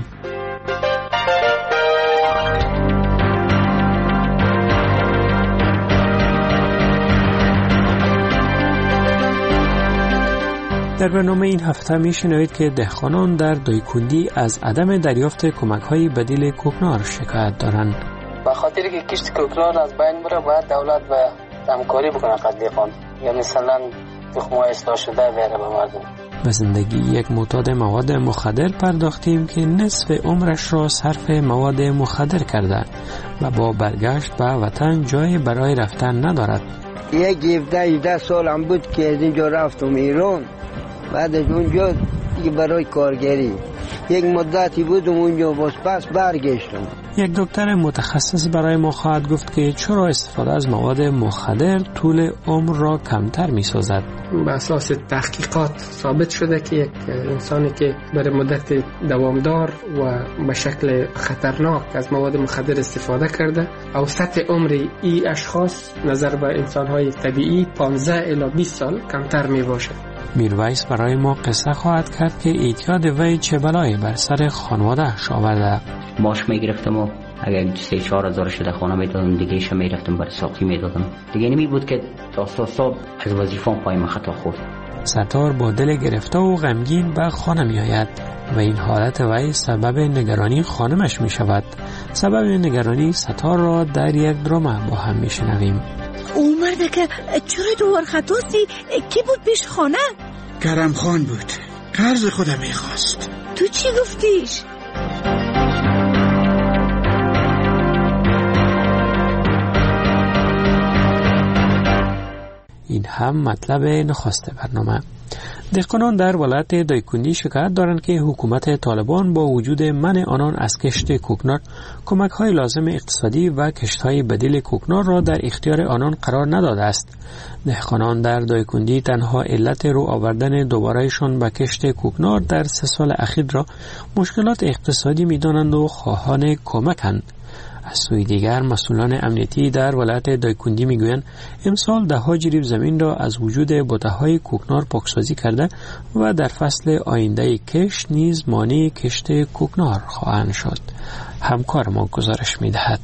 در برنامه این هفته میشنوید که دهقانان در دایکندی از عدم دریافت کمک‌های بدیل کوکنار شکایت دارند. به خاطر که کشت کوکنار از بین بره باید دولت به همکاری بکنه قدیقان، یا مثلا تخم‌های اصلاح شده بیاره به مردم. به زندگی یک معتاد مواد مخدر پرداختیم که نصف عمرش را صرف مواد مخدر کرده و با برگشت به وطن جای برای رفتن ندارد. یک 17 سالم بود که از اینجا رفتم ایران. بعد از اونجا دیگه برای کارگری یک مدتی بودم اونجا، باز پس برگشتم. یک دکتر متخصص برای ما خواهد گفت که چرا استفاده از مواد مخدر طول عمر را کمتر می سازد. به اساس تحقیقات ثابت شده که یک انسانی که برای مدت دوامدار و به شکل خطرناک از مواد مخدر استفاده کرده، اوسط عمر این اشخاص نظر به انسان‌های طبیعی 15 الی 20 سال کمتر می باشد. میرویس برای ما قصه خواهد کرد که اعتیاد وی چه بلایی بر سر خانواده آورده. ماش میگرفتم و اگر 3-4 هزار شده خانه میدادم، دیگه ایشا میرفتم برای ساقی میدادم. دیگه نمی بود که تا صبح از وظیفه‌ام پایم خطا خورد. ستار با دل گرفته و غمگین به خانه می آید و این حالت وی سبب نگرانی خانمش می شود. سبب نگرانی ستار را در یک درامه با هم می شنویم. او مرد که چرا دوار خطاسی؟ کی بود پیش خانه؟ کرم خان بود، قرض خودم میخواست. تو چی گفتیش؟ این هم مطلب نخست برنامه. دهقانان در ولایت دایکندی شکایت دارند که حکومت طالبان با وجود منع آنان از کشت کوکنار کمک‌های لازم اقتصادی و کشت‌های بدیل کوکنار را در اختیار آنان قرار نداده است. دهقانان در دایکندی تنها علت رو آوردن دوبارهشان به کشت کوکنار در 3 سال اخیر را مشکلات اقتصادی می‌دانند و خواهان کمکند. از سوی دیگر مسئولان امنیتی در ولایت دایکندی میگویند امسال 10 جریب زمین را از وجود بوته‌های کوکنار پاکسازی کرده و در فصل آینده کشت نیز مانع کشت کوکنار خواهند شد. همکار ما گزارش میدهد.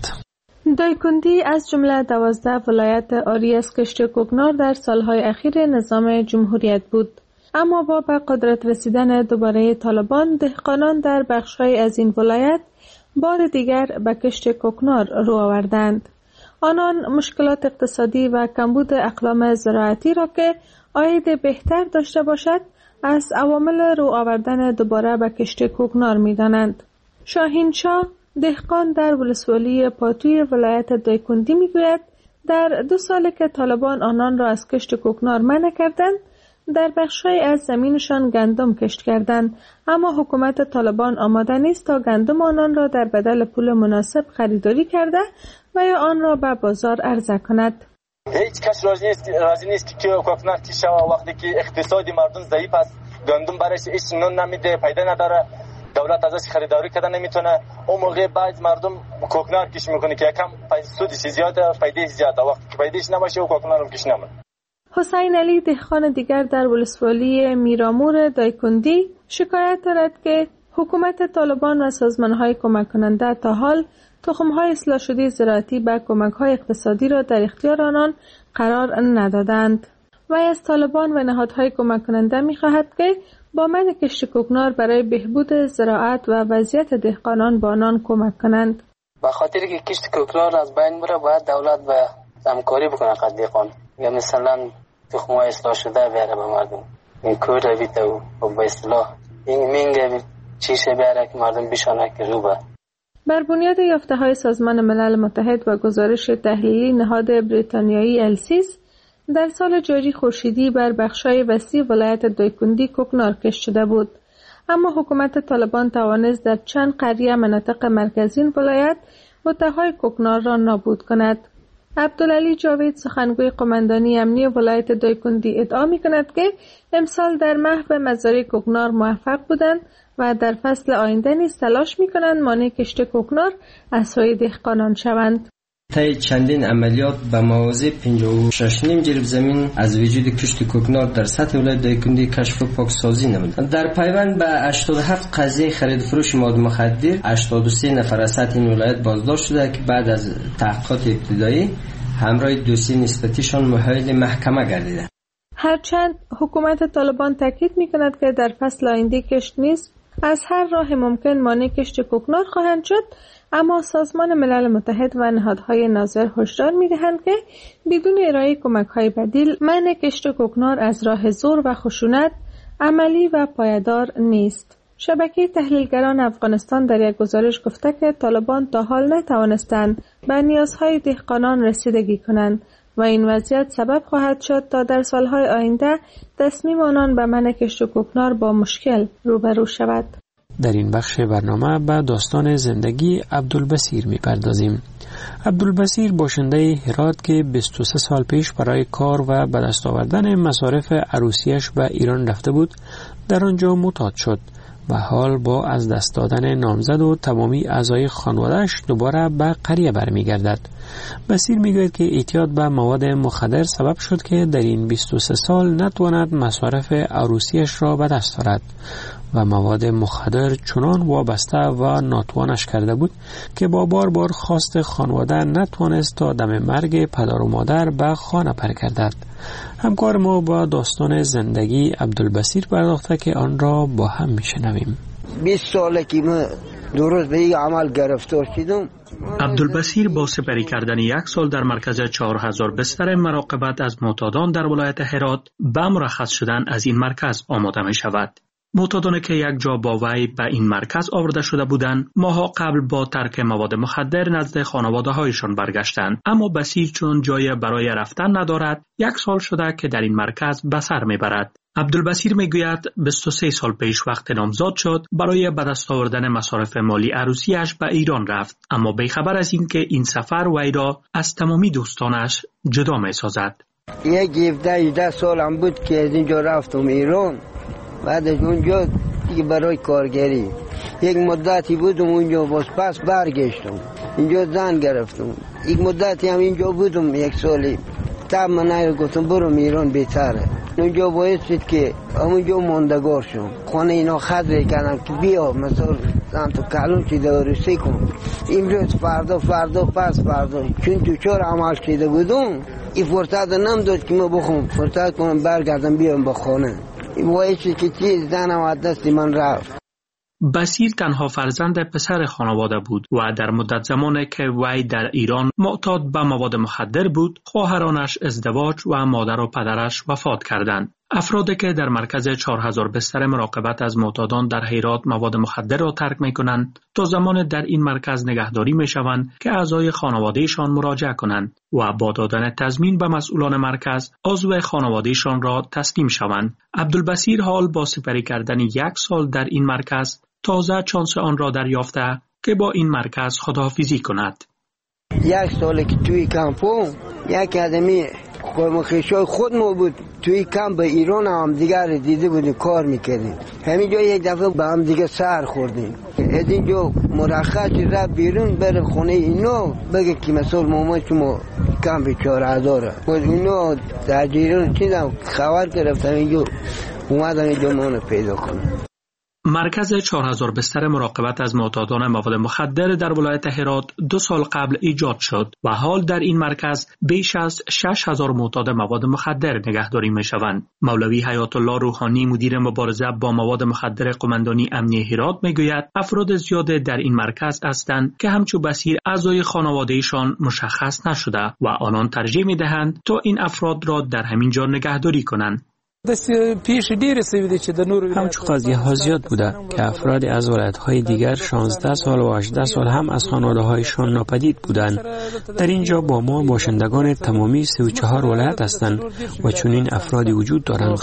دایکندی از جمله 12 ولایت عاری از کشت کوکنار در سالهای اخیر نظام جمهوریت بود. اما با به قدرت رسیدن دوباره طالبان، دهقانان در بخش‌های از این ولایت بار دیگر به کشت کوکنار رو آوردند. آنان مشکلات اقتصادی و کمبود اقلام زراعتی را که عاید بهتر داشته باشد از عوامل رو آوردن دوباره به کشت کوکنار می دانند. شاهین شاه، دهقان در ولسوالی پاتوی ولایت دایکندی می گوید در 2 سال که طالبان آنان را از کشت کوکنار منع کردند، در بخش‌های از زمینشان گندم کشت کردند، اما حکومت طالبان آماده نیست تا گندم آنان را در بدل پول مناسب خریداری کرده و یا آن را به بازار عرضه کند. هیچ کس راضی نیست که کوکنار کشته و وقتی که اقتصادی مردم ضعیف است، گندم برایش هیچ نون نمیده، پیدا نداره، دولت ازش خریداری کردن نمیتونه. اون موقع بعض مردم کوکنار کش میکنه که یکم سودش زیاده، فایدهش زیاده. وقتی که فایدهش نباشه او کوکنار هم کش نمیکنه. حسین علی، دهقان دیگر در ولسوالی میرامور دایکندی، شکایت دارد که حکومت طالبان و سازمان‌های کمک کننده تا حال تخم‌های اصلاح شده زراعتی به کمک‌های اقتصادی را در اختیار آنان قرار ندادند. و از طالبان و نهادهای کمک کننده می‌خواهد که با منع کشت کوکنار برای بهبود زراعت و وضعیت دهقانان با آنان کمک کنند. به خاطر که کشت کوکنار از بین بره، باید دولت به همکاری بکنه قد دهقان، یا مثلا تخم‌های اصلاح شده بیاره به مردم. این کور بیته و به اصلاح این مینگه چیشه بیاره که مردم بشانه که روبه. بر بنیاد یافته‌های سازمان ملل متحد و گزارش تحلیلی نهاد بریتانیایی السیس، در سال جاری خورشیدی بر بخش‌های وسیع ولایت دایکندی کوکنار کشت شده بود. اما حکومت طالبان توانست در چند قریه مناطق مرکزی ولایت بوته‌های کوکنار را نابود کند. عبدالعلی جاوید، سخنگوی قماندانی امنی ولایت دایکندی، ادعا می‌کند که امسال در محو مزارع کوکنار موفق بودند و در فصل آینده نیز تلاش می‌کنند مانع کشت کوکنار از سوی دهقانان شوند. طی چندین عملیات به مواضع 56.5 جریب زمین از وجود کشت کوکنار در سطح ولایت دایکندی کشف و پاکسازی نمود. در پیوند به 87 قضیه خرید فروش مواد مخدر، 83 نفر از سطح این ولایت بازداشت شده که بعد از تحقیقات ابتدایی همراه دوسیه نسبتیشان محایل محکمه گردیده. هرچند حکومت طالبان تاکید می‌کند که در فصل آینده کشت نیز از هر راه ممکن مانع کشت کوکنار خواهند شد، اما سازمان ملل متحد و نهادهای ناظر هشدار می‌دهند که بدون ارائه کمک‌های بدیل منع کشت کوکنار از راه زور و خشونت عملی و پایدار نیست. شبکه تحلیلگران افغانستان در یک گزارش گفته که طالبان تا حال نتوانستند به نیازهای دهقانان رسیدگی کنند و این وضعیت سبب خواهد شد تا در سالهای آینده تصمیم آنان به منع کشت کوکنار با مشکل روبرو شود. در این بخش برنامه به داستان زندگی عبدالبصیر می‌پردازیم. عبدالبصیر باشنده هرات که 23 سال پیش برای کار و به دست آوردن مصارف عروسیش به ایران رفته بود، در آنجا معتاد شد و حال با از دست دادن نامزد و تمامی اعضای خانواده‌اش دوباره به قریه برمیگردد. بصیر میگوید که اعتیاد به مواد مخدر سبب شد که در این 23 سال نتواند مصارف عروسیش را به دست آورد و مواد مخدر چنان وابسته و ناتوانش کرده بود که با بار خواست خانواده نتوانست تا دم مرگ پدر و مادر به خانه برگردد. همکار ما با داستان زندگی عبدالبصیر پرداخته که آن را با هم میشنویم. 20 ساله که من درست به این عمل گرفتار شدم. عبدالبصیر با سپری کردن 1 سال در مرکز 4000 بستر مراقبت از معتادان در ولایت هرات به مرخص شدن از این مرکز آماده می شود. معتادانی که یک جا با وی به این مرکز آورده شده بودند ماها قبل با ترک مواد مخدر نزد خانواده هایشان برگشتند، اما بصیر چون جای برای رفتن ندارد 1 سال شده که در این مرکز به سر میبرد. عبدالبصیر میگوید 23 سال پیش وقت نامزاد شد برای به دست آوردن مصارف مالی عروسیش به ایران رفت، اما بیخبر از این که این سفر وی را از تمامی دوستانش جدا می سازد. 17 سالم بود که از اینجا رفتم ایران. بعد از اونجا دیگه برای کارگری یک مدتی بودم اونجا، باز پس برگشتم اینجا زن گرفتم. یک مدتی هم اینجا بودم 1 سالی. تب من گفتم برم ایران بهتره. اونجا باید شد که همونجا ماندگار شم. خانه اینا خدر کردم که بیا مثلا زن تو کلون چی دارسی کن. امروز فردا پس فردا چون تو 4 عمل شده بودم این فرصت نمیداد که ما بخوام فرصت کنم برگردم بیام با خانه. باید شد که چیز زنم از دست من رفت. بصیر تنها فرزند پسر خانواده بود و در مدت زمانی که وی در ایران معتاد به مواد مخدر بود، خواهرانش ازدواج و مادر و پدرش وفات کردند. افرادی که در مرکز 4000 بستر مراقبت از معتادان در هرات مواد مخدر را ترک می کنند تا زمان در این مرکز نگهداری می شوند که اعضای خانوادهشان مراجعه کنند و با دادن تضمین به مسئولان مرکز عضو خانوادهشان را تسلیم شوند. عبدالبصیر حال با سپری کردن 1 سال در این مرکز تازه چانس آن را دریافته که با این مرکز خداحافظی کند. 1 سال که توی کمپو یک آدمی خودمخیشای خود ما بود توی کمپ ایران هم دیگر دیده بودیم کار میکردیم. همینجا یک دفعه با هم دیگه سر خوردیم. از اینجا مرخص رفت بیرون بره خونه اینا بگه که مثلا مامان شما کمپ 4000 بود. اینا در ایران چیزم خبر گرفتن اینجا اومدن اینجا منو پیدا کنن. مرکز 4000 بستر مراقبت از معتادان مواد مخدر در ولایت هرات 2 سال قبل ایجاد شد و حال در این مرکز بیش از 6000 معتاد مواد مخدر نگهداری می شوند. مولوی حیات الله روحانی مدیر مبارزه با مواد مخدر قماندانی امنیه هرات می گوید افراد زیاده در این مرکز هستند که همچون بصیر اعضای خانوادهشان مشخص نشده و آنان ترجیح می دهند تا این افراد را در همین جا نگهداری کنند. همچون قضیه ها زیاد بوده که افراد از ولایت‌های دیگر 16 سال و 18 سال هم از خانواده‌هایشان ناپدید بودند. در اینجا با ما باشندگان تمامی 34 ولایت هستند و چنین افرادی وجود دارند.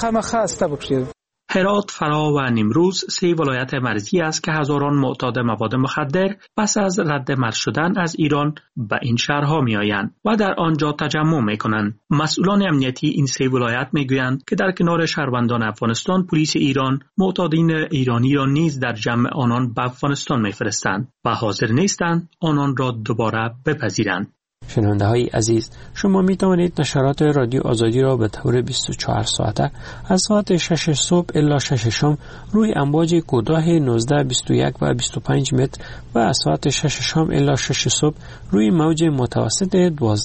هرات، فرا و نیمروز 3 ولایت مرزی است که هزاران معتاد مواد مخدر پس از رد مرز شدن از ایران به این شهرها می آیند و در آنجا تجمع می کنند. مسئولان امنیتی این 3 ولایت می گویند که در کنار شهروندان افغانستان پلیس ایران معتادین ایرانی را نیز در جمع آنان به افغانستان می فرستند و حاضر نیستند آنان را دوباره بپذیرند. شنونده های عزیز، شما می توانید نشرات رادیو آزادی را به طور 24 ساعته از ساعت 6 صبح الی 6 شام روی امواج کوتاه 19، 21 و 25 متر و از ساعت 6 شام الی 6 صبح روی موج متوسط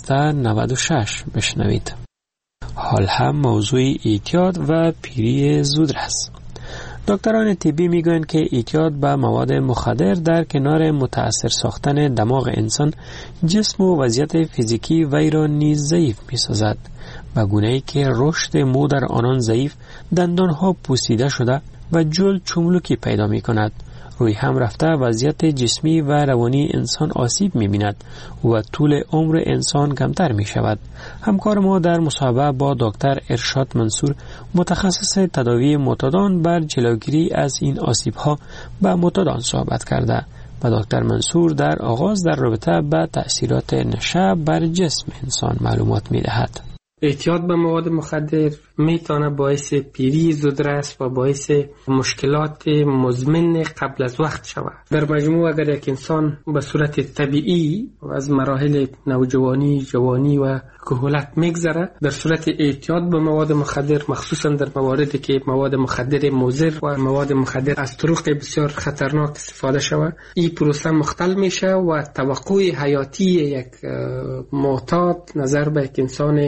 1296 بشنوید. حال هم موضوع اعتیاد و پیری زودرس. دکتران طبی میگویند که اعتیاد به مواد مخدر در کنار متاثر ساختن دماغ انسان، جسم و وضعیت فیزیکی وی را نیز ضعیف می‌سازد، به گونه‌ای که رشد مو در آنان ضعیف، دندانها پوسیده شده و جلد چملکی پیدا می‌کند. روی هم رفته وضعیت جسمی و روانی انسان آسیب می‌بیند و طول عمر انسان کمتر می‌شود. همکار ما در مصاحبه با دکتر ارشاد منصور، متخصص تداوی معتادان، بر جلوگیری از این آسیب‌ها به معتادان صحبت کرده و دکتر منصور در آغاز در رابطه با تأثیرات نشه بر جسم انسان معلومات می‌دهد. اعتیاد به مواد مخدر میتونه باعث پیری زودرس و باعث مشکلات مزمن قبل از وقت شود. در مجموع اگر یک انسان به صورت طبیعی و از مراحل نوجوانی، جوانی و کهولت میگذره، در صورت اعتیاد به مواد مخدر، مخصوصا در مواردی که مواد مخدر مضر و مواد مخدر از طرق بسیار خطرناک استفاده شود، این پروسه مختل میشه و توقع حیاتی یک معتاد نظر به یک انسان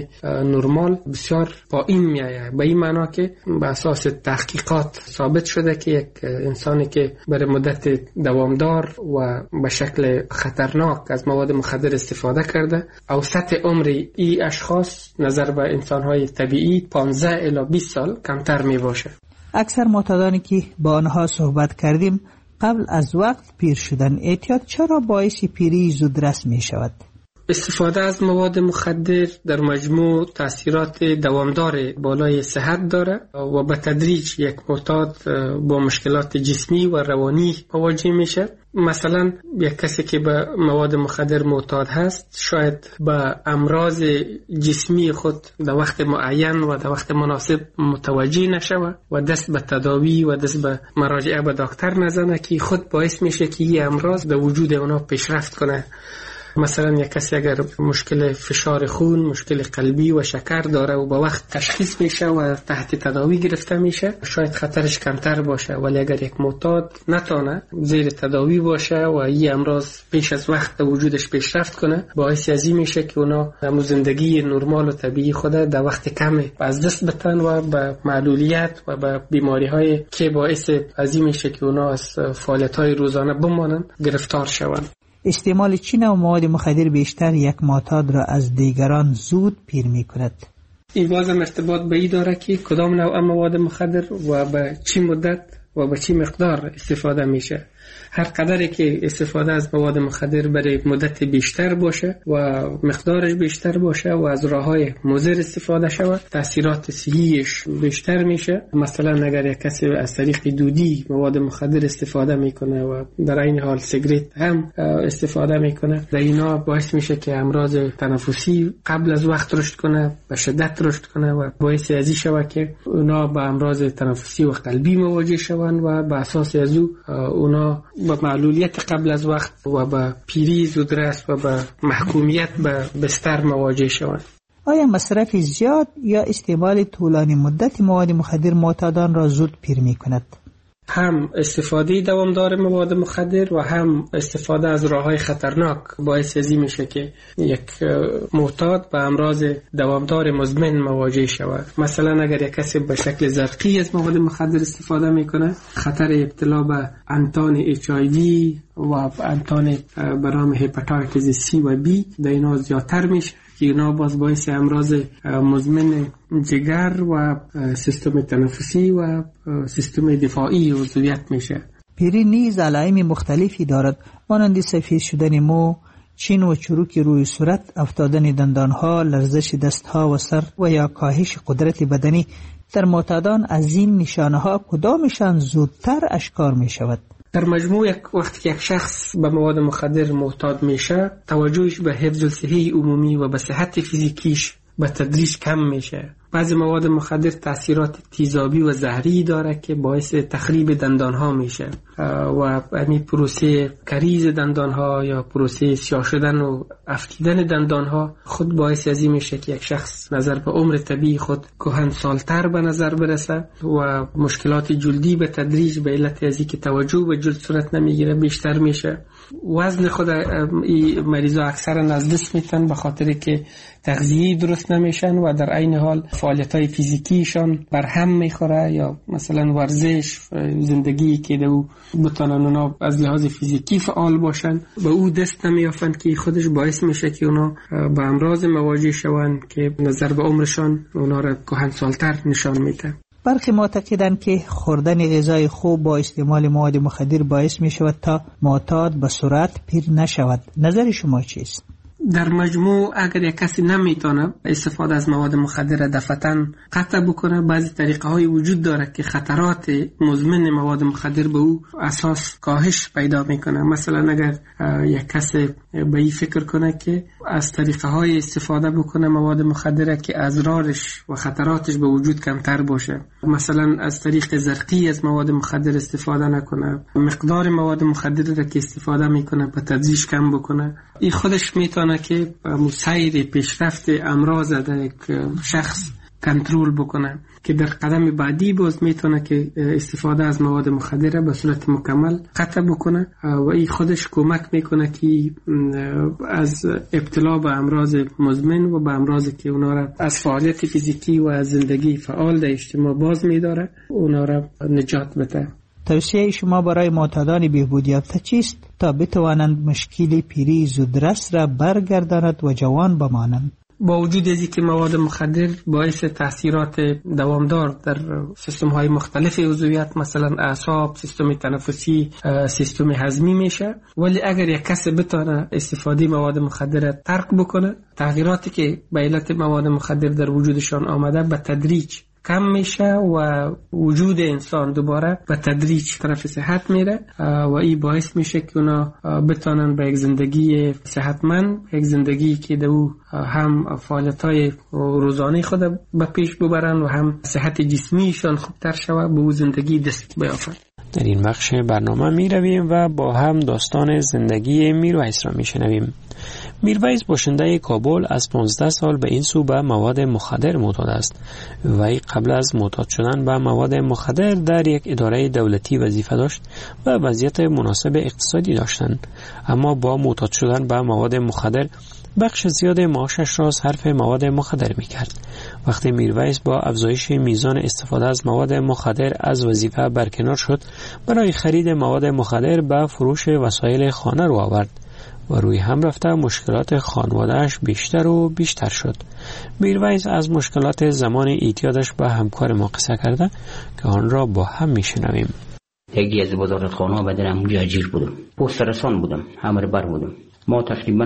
نرمال بسیار پایین میآید. به این معنا که به اساس تحقیقات ثابت شده که یک انسانی که برای مدت دوامدار و به شکل خطرناک از مواد مخدر استفاده کرده، اوسط عمر این اشخاص نظر به انسان‌های طبیعی 15 الی 20 سال کمتر می باشه. اکثر معتادانی که با آنها صحبت کردیم قبل از وقت پیر شدن. اعتیاد چرا باعث پیری زودرس می شود؟ استفاده از مواد مخدر در مجموع تاثیرات دوامدار بالای صحت داره و به تدریج یک معتاد با مشکلات جسمی و روانی مواجه میشه. مثلا یک کسی که به مواد مخدر معتاد هست شاید به امراض جسمی خود در وقت معین و در وقت مناسب متوجه نشود و دست به تداوی و دست به مراجعه به دکتر نزنه که خود باعث میشه که این امراض در وجود اونا پیشرفت کنه. مثلا یک کسی اگر مشکل فشار خون، مشکل قلبی و شکر داره و با وقت تشخیص میشه و تحت تداوی گرفته میشه شاید خطرش کمتر باشه، ولی اگر یک معتاد نتونه زیر تداوی باشه و این امراض پیش از وقت وجودش پیشرفت کنه باعث ازی میشه که اونا زندگی نرمال و طبیعی خود در وقت کم از دست بدن و به معلولیت و به بیماری های که باعث ازی میشه که اونا از فعالیت های روزانه بمانن گرفتار شوند. استعمال چه نوع مواد مخدر بیشتر یک معتاد را از دیگران زود پیر می کند؟ این بازم ارتباط به این داره که کدام نوع مواد مخدر و به چه مدت و به چه مقدار استفاده میشه. هر قدری که استفاده از مواد مخدر برای مدت بیشتر باشه و مقدارش بیشتر باشه و از راههای مضر استفاده شود تاثیرات صحیش بیشتر میشه. مثلا اگر یک کسی از طریق دودی مواد مخدر استفاده میکنه و در این حال سیگرت هم استفاده میکنه، در اینا باعث میشه که امراض تنفسی قبل از وقت رشد کنه، به شدت رشد کنه و باعث ازی شود که اونا با امراض تنفسی و قلبی مواجه شوند و به اساس از اونا با معلولیت قبل از وقت و با پیری زودرس و با محکومیت به بستر مواجه شوند. آیا مصرف زیاد یا استعمال طولانی مدت مواد مخدر معتادان را زود پیر می کند؟ هم استفاده دوامدار مواد مخدر و هم استفاده از راههای خطرناک باعث ازی میشه که یک معتاد به امراض دوامدار مزمن مواجه شود. مثلا اگر یک کسی به شکل زرقی از مواد مخدر استفاده میکنه خطر ابتلا به انتان HIV و انتان برام هپاتیتس C و B در اینا زیادتر میشه که اینا باعث امراض مزمن جگر و سیستم تنفسی و سیستم دفاعی عضویت میشه. پیری نیز علائم مختلفی دارد مانند سفید شدن مو، چین و چروک روی صورت، افتادن دندانها، لرزش دستها و سر و یا کاهش قدرت بدنی. در معتادان از این نشانه‌ها کدامشان زودتر اشکار می شود؟ در مجموع وقتی یک شخص به مواد مخدر معتاد میشه توجهش به حفظ الصحه عمومی و به صحت فیزیکیش به تدریج کم میشه. بعضی مواد مخدر تاثیرات تیزابی و زهری داره که باعث تخریب دندانها میشه و همین پروسه کریز دندانها یا پروسه سیاه شدن و افتیدن دندانها خود باعث ازی میشه که یک شخص نظر به عمر طبیعی خود کهنسالتر به نظر برسه و مشکلات جلدی به تدریج به علت ازی که توجه به جلد صورت نمیگیره بیشتر میشه. وزن خود این مریضا اکثرا از دست میتن به خاطر که تغذیه درست نمیشن و در عین حال فعالیت‌های فیزیکیشان بر هم میخوره یا مثلا ورزش زندگی که دو بتونن اونا از لحاظ فیزیکی فعال باشن به او دست نمیافن که خودش باعث میشه که اونا به امراض مواجه شون که نظر به عمرشان اونا را کهنسالتر نشان میده. برخی معتقدند که خوردن غذای خوب با استعمال مواد مخدر باعث می شود تا معتاد به سرعت پیر نشود. نظر شما چیست؟ در مجموع اگر یک کسی نمیتونه استفاده از مواد مخدر دفعتاً قطع بکنه، بعضی طریقه های وجود داره که خطرات مزمن مواد مخدر به او اساس کاهش پیدا میکنه. مثلا اگر یک کسی به این فکر کنه که از طریقه های استفاده بکنه مواد مخدر که اضرارش و خطراتش به وجود کمتر باشه، مثلا از طریق زرقی از مواد مخدر استفاده نکنه، مقدار مواد مخدر را که استفاده میکنه به تدریج کم بکنه، این خودش میتونه که سیر پیشرفت امراض در یک شخص کنترل بکنه که در قدم بعدی باز میتونه که استفاده از مواد مخدر به صورت مکمل قطع بکنه و این خودش کمک میکنه که از ابتلا به امراض مزمن و به امراضی که اونا را از فعالیت فیزیکی و از زندگی فعال در اجتماع باز میداره اونا را نجات بده. توصیه شما برای معتادان بهبود یافته چیست تا بتوانند مشکل پیری زودرس را برگرداند و جوان بمانند؟ با وجود از اینکه مواد مخدر باعث تاثیرات دوامدار در سیستم های مختلف عضویت مثلا اعصاب، سیستم تنفسی، سیستم هضمی میشه، ولی اگر یک کس بتونه استفاده مواد مخدر ترک بکنه، تغییراتی که به علت مواد مخدر در وجودشان آمده به تدریج کم میشه و وجود انسان دوباره به تدریج طرف صحت میره و این باعث میشه که اونا بتونن به یک زندگی صحتمند، یک زندگی که دو هم فعالیت‌های روزانه خود به پیش ببرن و هم صحت جسمیشان خوبتر شود، به اون زندگی دست بیافند. در این بخش برنامه می رویم و با هم داستان زندگی میرویس را می شنویم. میرویس باشنده کابل از 15 سال به این سو به مواد مخدر معتاد است. وی قبل از معتاد شدن به مواد مخدر در یک اداره دولتی وظیفه داشت و وضعیت مناسب اقتصادی داشتند، اما با معتاد شدن به مواد مخدر بخش زیاد معاشش را صرف مواد مخدر می کرد. وقتی میرویس با افزایش میزان استفاده از مواد مخدر از وظیفه برکنار شد، برای خرید مواد مخدر به فروش وسایل خانه رو آورد و روی هم رفته مشکلات خانواده‌اش بیشتر و بیشتر شد. میرویس از مشکلات زمان اعتیادش به همکار ما قصه کرده که آن را با هم میشنویم. یکی از وزارتخانه‌ها بدنم اونجا اجیر بودم، پست رسان بودم، همر بر بودم. ما تقریبا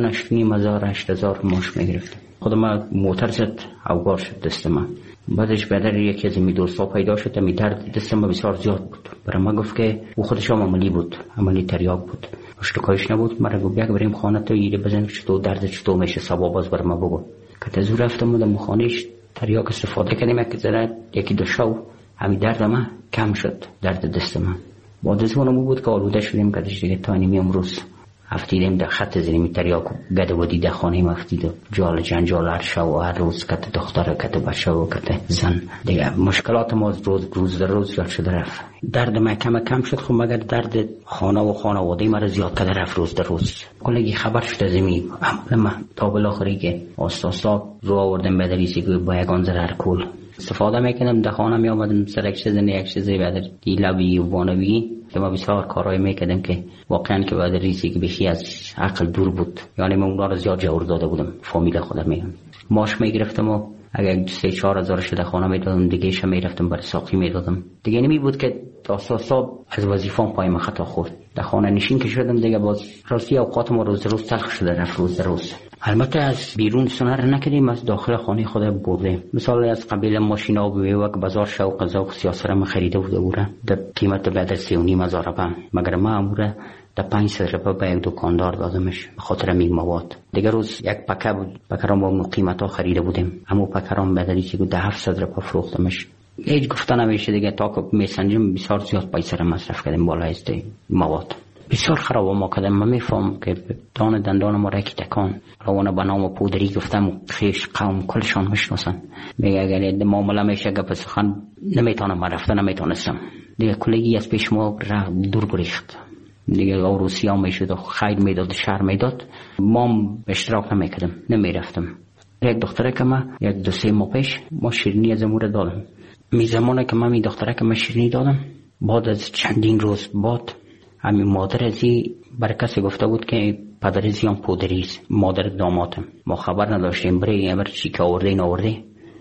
8,500 ماش میگرفتیم. خودم موتر زد اوگار شد دست من. بعدش بدر یکی از می دوستا پیدا شد، می درد دست من بسیار زیاد بود. برای ما گفت که او خودش هم عملی بود، عملی تریاک بود، اشتکایش نبود. مرا گفت یک بریم خانه تو ایره بزن چطور درد چطور میشه سبا باز برای ما بگو. که تزور رفتم بودم خانهش تریاک استفاده کردیم، یک ذره یکی دو شو همین درد من کم شد، درد دست من. بعد از اون بود که آلوده شدیم که دیگه تا نیم امروز افتیدیم در خط زیرمی تریاک گده و دیده خانه ما افتید جال جنجال هر شو و هر روز کت دختر کت بچه و کت زن دیگه مشکلات ما روز در روز زیاد شده رفت. درد ما کم شد، خب مگر درد خانه و خانواده ما زیاد کده رفت روز در روز. کلگی خبر شده زمین ما تا بالاخره که آستا رو آوردم به دریسی که با یگان زرر کل استفاده میکنم. در خانه می آمدم سر یک چیزی بدر دیلوی و وانوی که ما بسیار کارهای میکردم که واقعا که بعد ریزی که بخی از عقل دور بود. یعنی من اونا رو زیاد جور داده بودم، فامیل خودم میگم. ماش میگرفتم و اگر 3-4 هزار شده خانه میدادم، دیگه شم میرفتم برای ساقی میدادم. دیگه نمی بود که اساسا از وظیفه‌ام پای خطا خورد. در خانه نشین که شدم دیگه باز راستی اوقات ما روز تلخ شده رفت روز روز. البته از بیرون سنر نکردیم، از داخل خانه خود بردیم. مثال از قبیل ماشینا و وقت بازار شو قزاق سیاسر ما خریده بوده در قیمت بعد از 3,500 روپیه، مگر ما اموره در 500 روپیه به یک دکاندار دادمش به خاطر این مواد. دیگه روز یک پکه بود، پکرام با قیمتا خریده بودیم، اما پکرام بدلی که بود 700 روپیه فروختمش. هیچ گفتن نمیشه دیگه، تا که میسنجم بسیار زیاد پیسه مصرف کردیم بالا است مواد. بسیار خراب ما کردم. من میفهم که دان دندان ما رکی تکان روانه به نام پودری گفتم خیش قوم کلشان میشناسن. میگه اگر معامله میشه گپ سخن نمیتونم، من رفتن نمیتونستم دیگه. کلگی از پیش ما دور گریخت دیگه، روسیه هم میشد خیر میداد شهر میداد، ما اشتراک نمیکردم، نمیرفتم. یک دختره که من 1-2-3 ماه پیش ما شیرینی از امور دادم. می زمانه که من می دختره که من شیرینی دادم، بعد از چندین روز بعد همین مادر ازی برای کسی گفته بود که پدر ازی هم پودریست، مادر دامادم. ما خبر نداشتیم، برای چی که آورده این آورده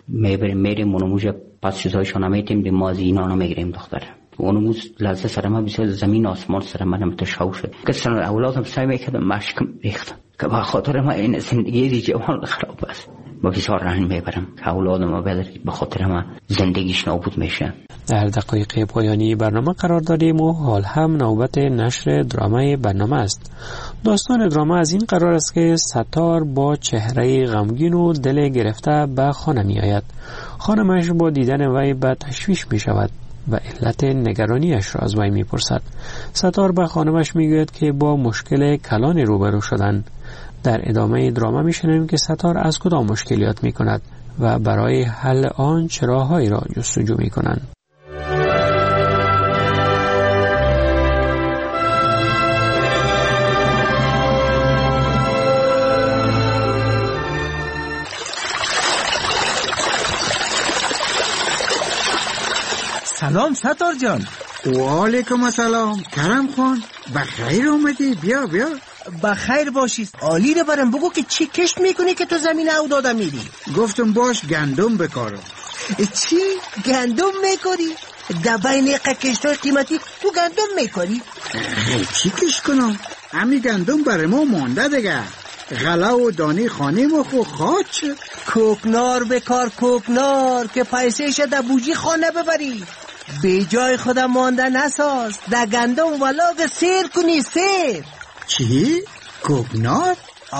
میریم اونموز پس چیزایشان نمیتیم دیم، ما از اینا نمیگریم دختر. اونموز لحظه سر من بسیار زمین آسمان سر من متشاو شد که سر اولادم سعی میکردم مشکم ریختم که با خاطر ما این زندگی جوان خراب است. با بسیار رنج میبرم که اولادم ما به خاطر ما زندگیش نابود میشه. در دقایق پایانی برنامه قرار داریم و حال هم نوبت نشر درامای برنامه است. داستان دراما از این قرار است که ستار با چهره غمگین و دل گرفته به خانه می آید. خانمش با دیدن وی به تشویش می شود و علت نگرانیش را از وی می پرسد. ستار به خانمش می گوید که با مشکل کلان روبرو شدن. در ادامه دراما می شنویم که ستار از کدام مشکلیات می کند و برای حل آن چه راههایی را جستجو می‌کنند. سلام ستار جان. و علیکم السلام کرم خان، بخیر اومدی. بیا بیا. بخیر باشی. عالی رو برم بگو که چی کشت میکنی که تو زمین او داده میری؟ گفتم باش گندم بکارم. چی؟ گندم میکاری؟ در بین کشتای قیمتی تو گندم میکاری؟ چی کش کنم؟ همین گندم برای ما مانده دیگه. غله و دانه خانه ما خو خواهد شد. کوکنار بکار، کوکنار که پیسهش در بوجی خانه ببری. به جای خودم مانده نساز. در گندم ولاغ سیر کنی. سیر. چی؟ کوکنار؟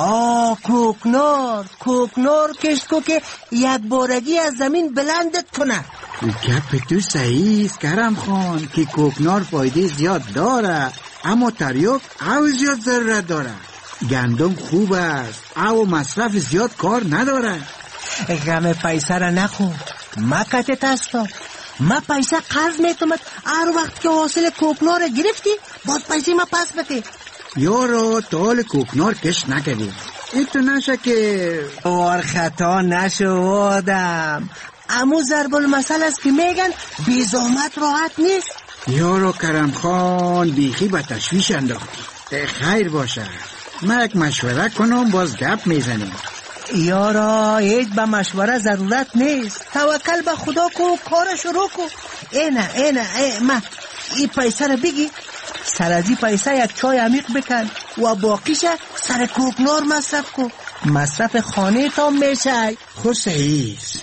کوکنار کشت کو که یک بارگی از زمین بلندت کنه. گپ تو صحیح است کرم خان که کوکنار فایده زیاد داره، اما تریاک او زیاد ضرورت داره. گندم خوب است او مصرف زیاد کار نداره. غم پیسه را نخور، مکت تستا. ما پیسه قرض میتومد. هر وقت که حاصل کوکنار گرفتی باید پیسه ما پس بده. یارو تال کوکنار کش نکردی. این تو نشه که اور خطا نشو آدم. امو ضرب المثل است که میگن بی زحمت راحت نیست. یارو کرم خان بیخی به تشویش انداختی. خیر باشه، من یک مشوره کنم باز گپ میزنیم. یارا هیچ به مشوره ضرورت نیست. توکل به خدا کو، کار شروع کو. ما این پیسه رو بگی، سر از این پیسه یک چای عمیق بکن و باقیش سر کوکنار مصرف کو. مصرف خانه تا میشه. خود صحیح است.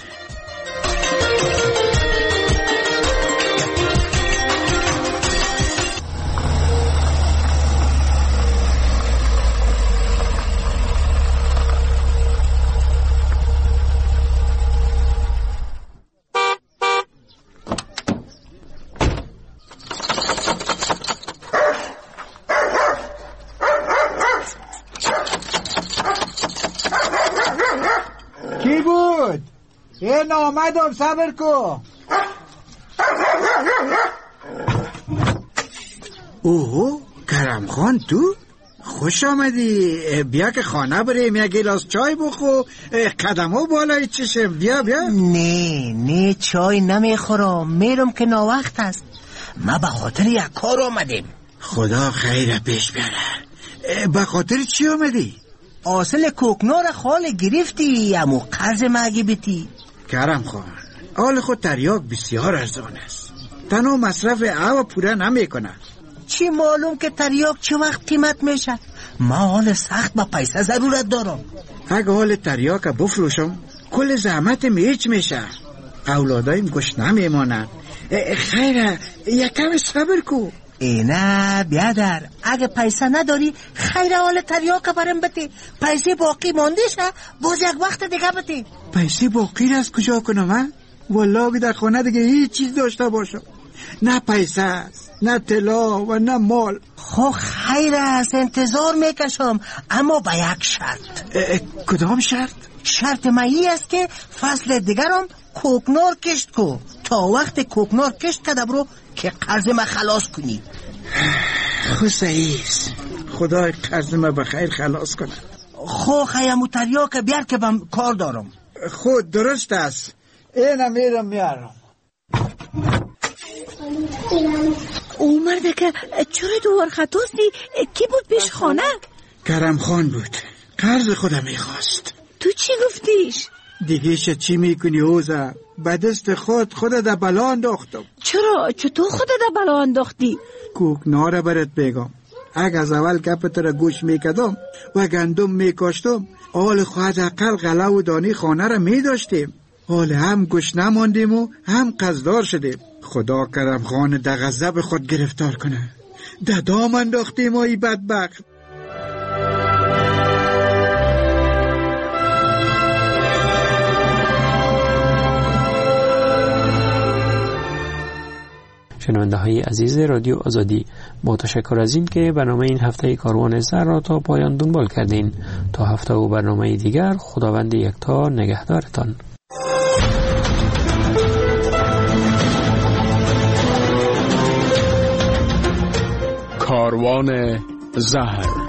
کی بود؟ این آمدم، صبر کو. اوه کرم خان تو؟ خوش آمدی. بیا که خانه بریم یک گلاس چای بخو. قدمو بالای چشم. بیا. نه چای نمیخورم، میرم که ناوقت است. ما به خاطر یک کار آمدیم. خدا خیر پیش بیاره. به خاطر چی آمدی؟ حاصل کوکنار خال گرفتی، امو قرض مگی بیتی؟ کرم خان حال خود تریاک بسیار ارزان است. تنها مصرف او پوره نمی کنه. چی معلوم که تریاک چه وقت قیمت میشه؟ ما حال سخت با پیسه ضرورت دارم. اگه حال تریاک بفروشم کل زحمت میچ میشه. اولادایم گوش نمیمانن. خیره یکم صبر کو. نه بیادر، اگه پیسه نداری خیر حال تریاک برم بتی. پیسه باقی مانده شه باز یک وقت دیگه بتی. پیسه باقی را از کجا کنم من؟ والله در خانه دیگه هیچ چیز داشته باشم. نه پیسه است، نه طلا و نه مال. خو خیر است، انتظار میکشم، اما با یک شرط. کدام شرط؟ شرط مایی است که فصل دیگرم کوکنار کشت کو. تا وقت کوکنار کشت کده برو که قرض ما خلاص کنی. خود صحیح است. خدا قرض ما بخیر خلاص کنه. خو خیمو تریاک بیار که بم کار دارم. خود درست است. اینم میرم میارم. او مرده که چرا دوار خطاستی؟ کی بود پیش خانه؟ کرم خان بود. قرض خودم میخواست. تو چی گفتیش؟ دیگه چی میکنی اوزا؟ به دست خود در بلا انداختم. چطور خود در بلا انداختی؟ کوکنار برات بگم. اگه از اول گپت را گوش میکدم و گندم میکاشتم حال خواهد اقل غله و دانی خانه را میداشتیم. حال هم گوش نماندیم و هم قصدار شدیم. خدا کرم خان در غضب خود گرفتار کنه. در دام انداختیم و ای بدبخت. شنونده های عزیز رادیو آزادی، با تشکر از این که برنامه این هفته کاروان زر را تا پایان دنبال کردین. تا هفته و برنامه دیگر، خداوند یکتا نگهدارتان. کاروان زهر.